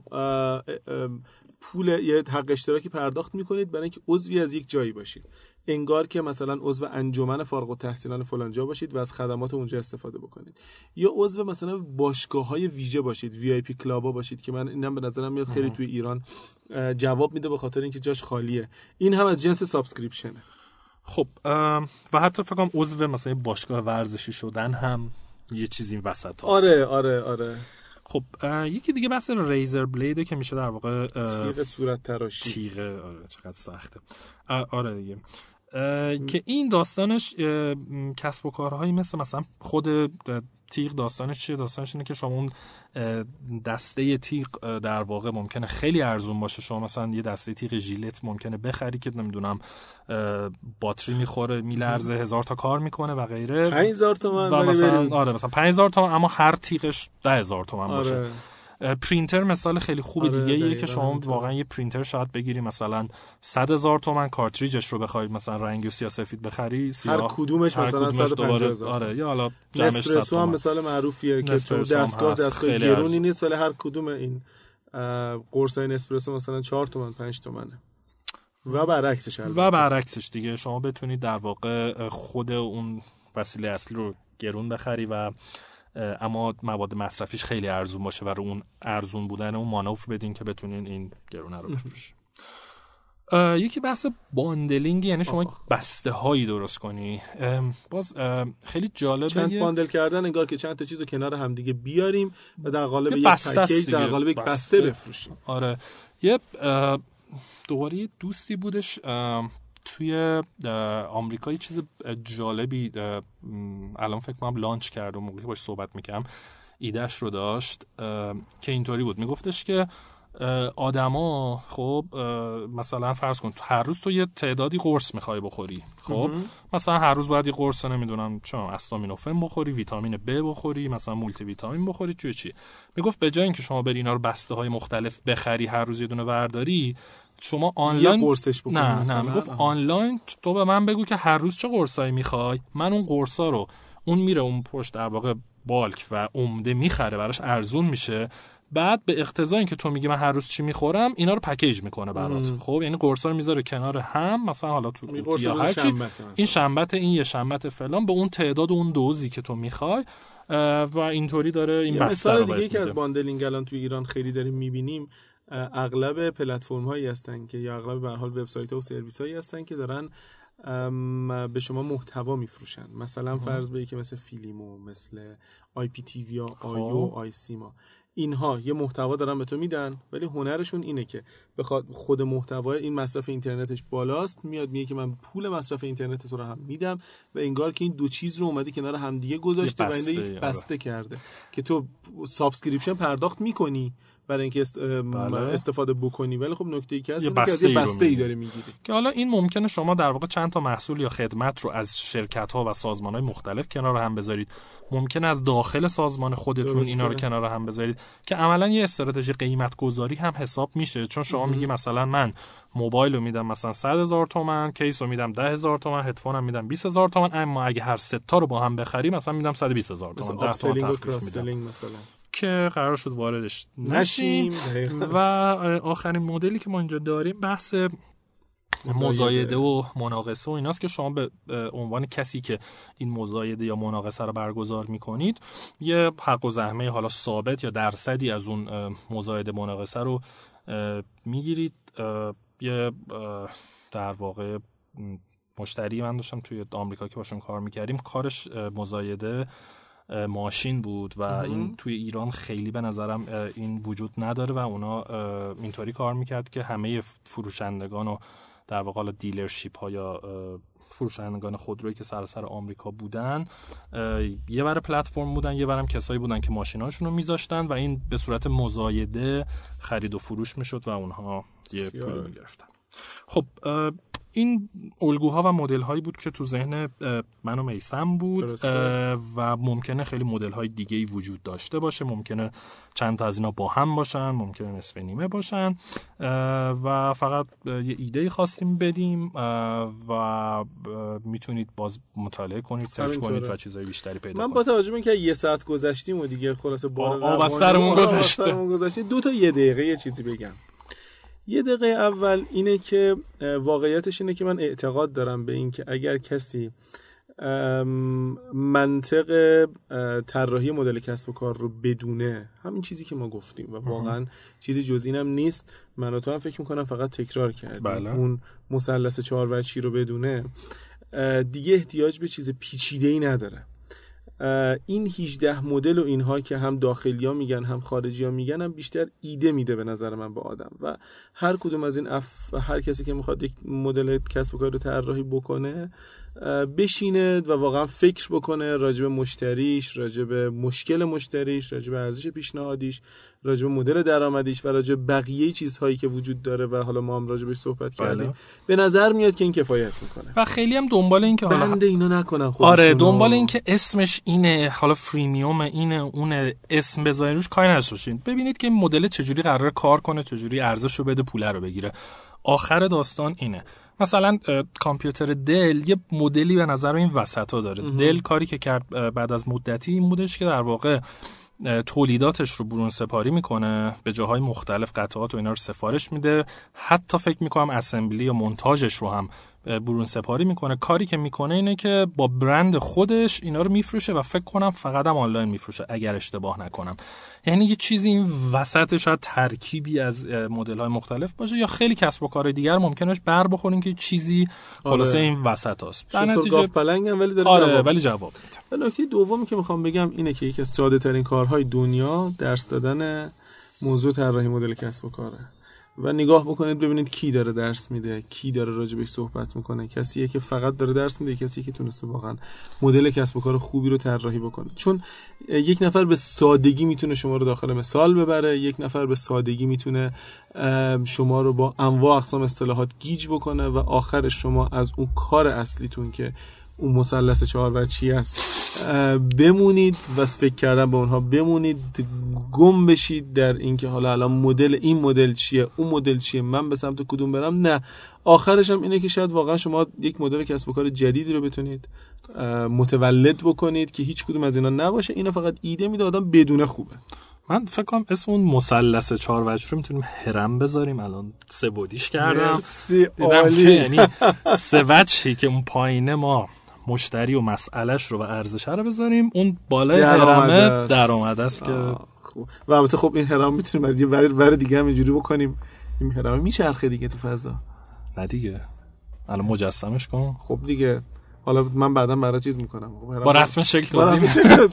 پول یه حق اشتراکی پرداخت میکنید برای اینکه عضوی از یک جایی باشید، انگار که مثلا عضو انجمن فارغ التحصیلان فلان جا باشید و از خدمات اونجا استفاده بکنید، یا عضو مثلا باشگاه‌های ویژه باشید، وی آی پی کلابا باشید که من اینم به نظرم میاد خیلی توی ایران جواب میده به خاطر اینکه جاش خالیه. این هم از جنس سابسکریپشنه. خب و حتی فکر کنم عضو مثلا باشگاه ورزشی شدن هم یه چیزی وسط هست. آره آره آره. خب یکی دیگه بحث ریزر بلیده که میشه در واقع تیغ صورت تراشی. تیغ آره چقدر سخته. آره دیگه که این داستانش کسب و کارهایی مثل مثلا خود تیغ داستانش چیه؟ داستانش اینه که شما اون دسته تیغ در واقع ممکنه خیلی ارزون باشه، شما مثلا یه دسته تیغ ژیلت ممکنه بخری که نمیدونم باتری میخوره، میلرزه، هزار تا کار میکنه و غیره، پنج هزار تومان و مثلا آره مثلا پنج هزار تومان اما هر تیغش ده هزار تومان آره. باشه. پرینتر مثال خیلی خوب آره دیگه ایه که شما واقعا یه پرینتر شاید بگیری مثلا صد هزار تومان، کارتریجش رو بخواید مثلا رنگی و سیاه سفید بخری، سیاه هر کدومش هر مثلا صد و پنجاه هزار. آره یا حالا جمعش صد تومان. هم مثال معروفیه که تو دستگاه دستگاه گرونی نیست ولی هر کدوم این قرصای نسپرسو مثلا چهار تومان پنج تومانه و برعکسش البته. و برعکسش دیگه شما بتونید در واقع خود اون وسیله اصلی رو گرون بخری و اما مواد مصرفیش خیلی ارزون باشه و رو اون ارزون بودن اون مانور بدین که بتونین این گرونه رو بفروشین. یکی بحث باندلینگ، یعنی شما بسته هایی درست کنی. باز خیلی جالبه چند باندل کردن، انگار که چند تا چیزو کنار هم دیگه بیاریم و در قالب یک پکیج در قالب یک بسته بفروشیم. آره یه دوباره دوستی بودش توی آمریکا یه چیز جالبی الان فکر کنم لانچ کرد و موقعی باش صحبت میکنم ایدهش رو داشت که اینطوری بود، میگفتش که آدما خب مثلا فرض کن هر روز تو یه تعدادی قرص میخوای بخوری، خب مثلا هر روز باید یه قرص نمیدونم چه استامینوفن بخوری، ویتامین ب بخوری، مثلا مولتی ویتامین بخوری، چی چی. میگفت به جای اینکه شما بری اینا رو بسته های مختلف بخری هر روز یه دونه برداری، شما آنلاین قرصش بکنی. نه نه میگفت آنلاین تو به من بگو که هر روز چه قرصایی میخوای، من اون قرصا رو اون میره اون پشت در واقع بالک و عمده میخره، براش ارزون میشه، بعد به اقتضای اینکه تو میگی من هر روز چی میخورم اینا رو پکیج میکنه برات. خب یعنی قرصا رو میذاره کنار هم، مثلا حالا تو یا هر چی، این شنبت این یه شنبت فلان به اون تعداد اون دوزی که تو میخوای و اینطوری داره این بسته رو. مثلا دیگه که از باندلینگ الان تو ایران خیلی داریم میبینیم، اغلب پلتفرم هایی هستن که یا اغلب به هر حال وبسایت ها و سرویس هایی هستن که دارن به شما محتوا میفروشن. مثلا فرض بگی که مثل فیلیمو، مثل آی پی تی وی یا آیو، آی سیما، اینها یه محتوا دارن به تو میدن ولی هنرشون اینه که بخواد خود محتوای این مصرف اینترنتش بالاست، میاد میگه که من پول مصرف اینترنت تو رو هم میدم و انگار که این دو چیز رو اومده کنار هم دیگه گذاشته و این یک بسته کرده که تو سابسکریپشن پرداخت میکنی برای اینکه است... بله. استفاده بکنی، ولی خب نکته ای که هست یه بسته, بسته, بسته ای داره میگیری که حالا این ممکنه شما در واقع چند تا محصول یا خدمت رو از شرکت‌ها و سازمان‌های مختلف کنار هم بذارید، ممکنه از داخل سازمان خودتون درسته. اینا رو کنار هم بذارید که عملاً یه استراتژی قیمت گذاری هم حساب میشه، چون شما میگی مثلا من موبایل رو میدم مثلا صد هزار تومان، کیس رو میدم ده هزار تومان، هدفون هم میدم بیست هزار تومان، اما اگه هر سه تا رو با هم بخری مثلا میدم صد و بیست هزار تومان، ده تا تخفیف میدم مثلا که قرار شد واردش نشیم. و آخرین مدلی که ما اینجا داریم بحث مزایده و مناقصه و ایناست که شما به عنوان کسی که این مزایده یا مناقصه رو برگزار میکنید یه حق و زحمه حالا ثابت یا درصدی از اون مزایده مناقصه رو میگیرید. یه در واقع مشتری من داشتم توی آمریکا که باشون کار میکردیم، کارش مزایده ماشین بود و این توی ایران خیلی به نظرم این وجود نداره و اونا اینطوری کار میکرد که همه فروشندگان و در واقع حالا دیلرشیپ ها یا فروشندگان خودرویی که سراسر آمریکا بودن یه بره پلتفرم بودن، یه برم کسایی بودن که ماشیناشون رو میذاشتن و این به صورت مزایده خرید و فروش میشد و اونها یه پول میگرفتن. خب این الگوها و مدل هایی بود که تو ذهن من و میثم بود و ممکنه خیلی مدل های دیگه ای وجود داشته باشه، ممکنه چند تا از اینا با هم باشن، ممکنه نصف نیمه باشن و فقط یه ایده خواستیم بدیم و میتونید باز مطالعه کنید، سرچ کنید و چیزای بیشتری پیدا کنید. من با توجه به اینکه یه ساعت گذشتیم و دیگه خلاصه بار آب از سرمون گذشته، دو تا یه دقیقه یه چیزی بگم. یه دقیقه اول اینه که واقعیتش اینه که من اعتقاد دارم به این که اگر کسی منطق طراحی مدل کسب و کار رو بدونه، همین چیزی که ما گفتیم و واقعا چیزی جز اینم نیست، من و تو هم فکر میکنم فقط تکرار کردیم، بله. اون مثلث چهار وجهی رو بدونه دیگه احتیاج به چیز پیچیده‌ای نداره. این هجده مدل و اینها که هم داخلی ها میگن هم خارجی ها میگن هم بیشتر ایده میده به نظر من به آدم و هر کدوم از این اف هر کسی که میخواد یک مدل کسب و کار رو طراحی بکنه بشینه و واقعا فکر بکنه راجع به مشتریش، راجع به مشکل مشتریش، راجع به ارزش پیشنهادیش، راجع به مدل درآمدیش و راجع به بقیه چیزهایی که وجود داره و حالا ما هم راجع بهش صحبت کردیم. به نظر میاد که این کفایت میکنه و خیلی هم دنبال این که حالا بنده اینا نکنن خودشون. آره دنبال این که اسمش اینه، حالا فریمیوم اینه، اون اسم بذارین روش کاری نشوشین. ببینید که این مدل چجوری قراره کار کنه، چجوری ارزشو بده، پول رو بگیره. آخر داستان اینه. مثلا کامپیوتر دل یه مدلی به نظر این وسطا داره. دل کاری که کرد بعد از مدتی این بودش که در واقع تولیداتش رو برون سپاری میکنه، به جاهای مختلف قطعات و اینا رو سفارش میده، حتی فکر میکنم اسمبلی یا مونتاژش رو هم برون سپاری میکنه. کاری که میکنه اینه که با برند خودش اینا رو میفروشه و فکر کنم فقط هم آنلاین میفروشه اگر اشتباه نکنم. یعنی یه چیزی این وسط شاید ترکیبی از مدل‌های مختلف باشه یا خیلی کسب و کار دیگر ممکنه بر بخورین که چیزی خلاصه این وسطاست. در نتیجه پلنگم ولی داره آره جواب. ولی جواب میده. نکته دومی که میخوام بگم اینه که یکی از ساده‌ترین کارهای دنیا درس دادن موضوع طراحی مدل کسب و کاره. و نگاه بکنید ببینید کی داره درس میده، کی داره راجبش صحبت میکنه. کسیه که فقط داره درس میده، کسیه که تونسته واقعا مدل کسب و کار خوبی رو طراحی بکنه. چون یک نفر به سادگی میتونه شما رو داخل مثال ببره، یک نفر به سادگی میتونه شما رو با انواع اقسام اصطلاحات گیج بکنه و آخرش شما از اون کار اصلیتون که اون مثلث چهار وجهی است بمونید و فکر کردن به اونها بمونید، گم بشید در اینکه حالا الان مدل این مدل چیه، اون مدل چیه، من به سمت کدوم برم. نه، آخرش هم اینه که شاید واقعا شما یک مدل کسب و کار جدیدی رو بتونید متولد بکنید که هیچ کدوم از اینا نباشه. اینا فقط ایده میده، آدم بدونه خوبه. من فکر کنم اسم اون مثلث چهار وجه رو میتونیم هرم بذاریم. الان سه بودیش کردم، دیدم که یعنی سه وجهی که اون پایینه ما مشتری و مسئلهش رو و ارزش رو بذاریم، اون بالای هرمه درآمد است که خوب. و البته خب این هرم میتونیم از یه ور ور دیگه هم اینجوری بکنیم، این هرم میچرخه دیگه تو فضا. نه دیگه الان مجسمش کن. خب دیگه حالا من بعدا برای چیز میکنم با رسم شکل توضیح میدم.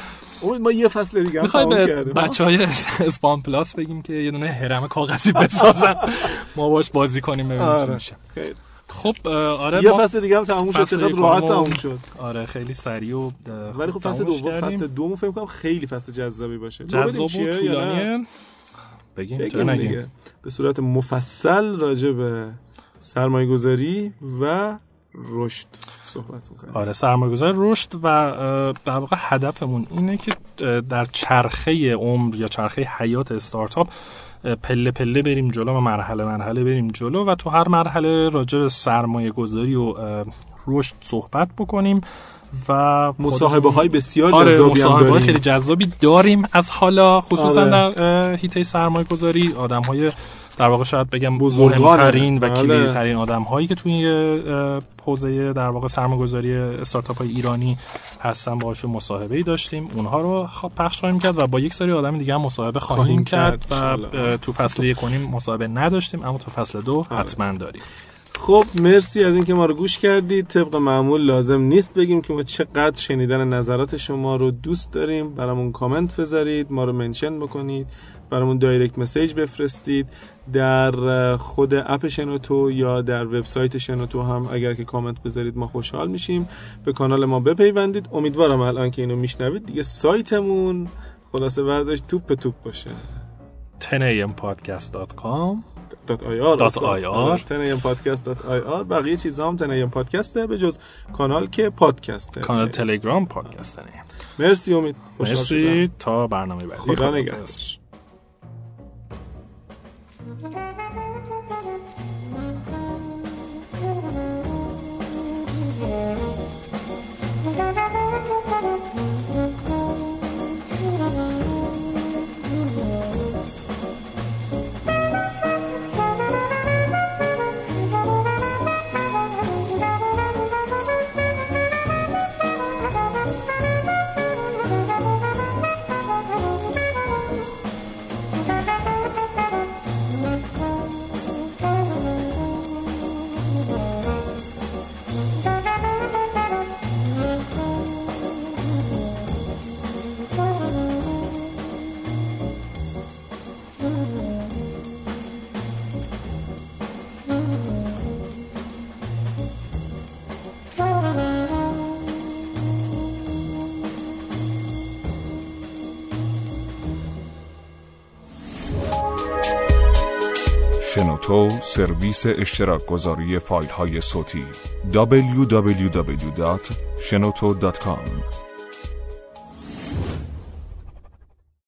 ما یه فصل دیگه هم تموم کردیم. به بچهای اسپان پلاس بگیم که یه دونه هرم کاغذی بسازن ما باش بازی کنیم ببینیم چی میشه. خیلی خب آره یه فصل دیگه هم تموم شد، چقدر راحت تموم شد. آره خیلی سریع و ولی خب فصل دوم فصل دوم فکر کنم خیلی فصل جذابی باشه. جذاب و طولانیه. بگیم تو نگیم به صورت مفصل راجع به سرمایه‌گذاری و رشد صحبت می‌کنیم. آره سرمایه‌گذاری رشد و در واقع هدفمون اینه که در چرخه عمر یا چرخه حیات استارتاپ پله پله بریم جلو و مرحله مرحله بریم جلو و تو هر مرحله راجع به سرمایه‌گذاری و رشد صحبت بکنیم و مصاحبه های بسیار آره جذابی مصاحبه های خیلی جذابی داریم از حالا خصوصا آره. در حیطه سرمایه‌گذاری آدم‌های در واقع شاید بگم مهمترین و کلیدترین آدم‌هایی که توی حوزه در واقع سرمایه‌گذاری استارتاپ‌های ایرانی هستن باهاشون مصاحبه‌ای داشتیم، اونها رو خب پخش خواهیم کرد و با یک سری آدم دیگه هم مصاحبه خواهیم, خواهیم کرد و تو فصل یک و نیم مصاحبه نداشتیم اما تو فصل دو آره. حتما داریم. خب مرسی از اینکه ما رو گوش کردید. طبق معمول لازم نیست بگیم که ما چقدر شنیدن نظرات شما رو دوست داریم. برامون کامنت بذارید، ما رو منشن بکنید، برامون دایرکت مسیج بفرستید در خود اپ شنوتو یا در وبسایت شنوتو هم اگر که کامنت بذارید ما خوشحال میشیم. به کانال ما بپیوندید. امیدوارم الان که اینو میشنوید دیگه سایتمون خلاصه ورزش توپ توپ باشه. ten a m podcast dot com .ir ten a m podcast dot i r بقیه چیزا هم ten a m پادکسته به جز کانال که پادکسته، کانال تلگرام پادکسته. مرسی امید، مرسی تا برنامه بعدی. خدا نگهدار. شنوتو سرویس اشتراک گذاری فایل های صوتی دبلیو دبلیو دبلیو دات شنوتو دات کام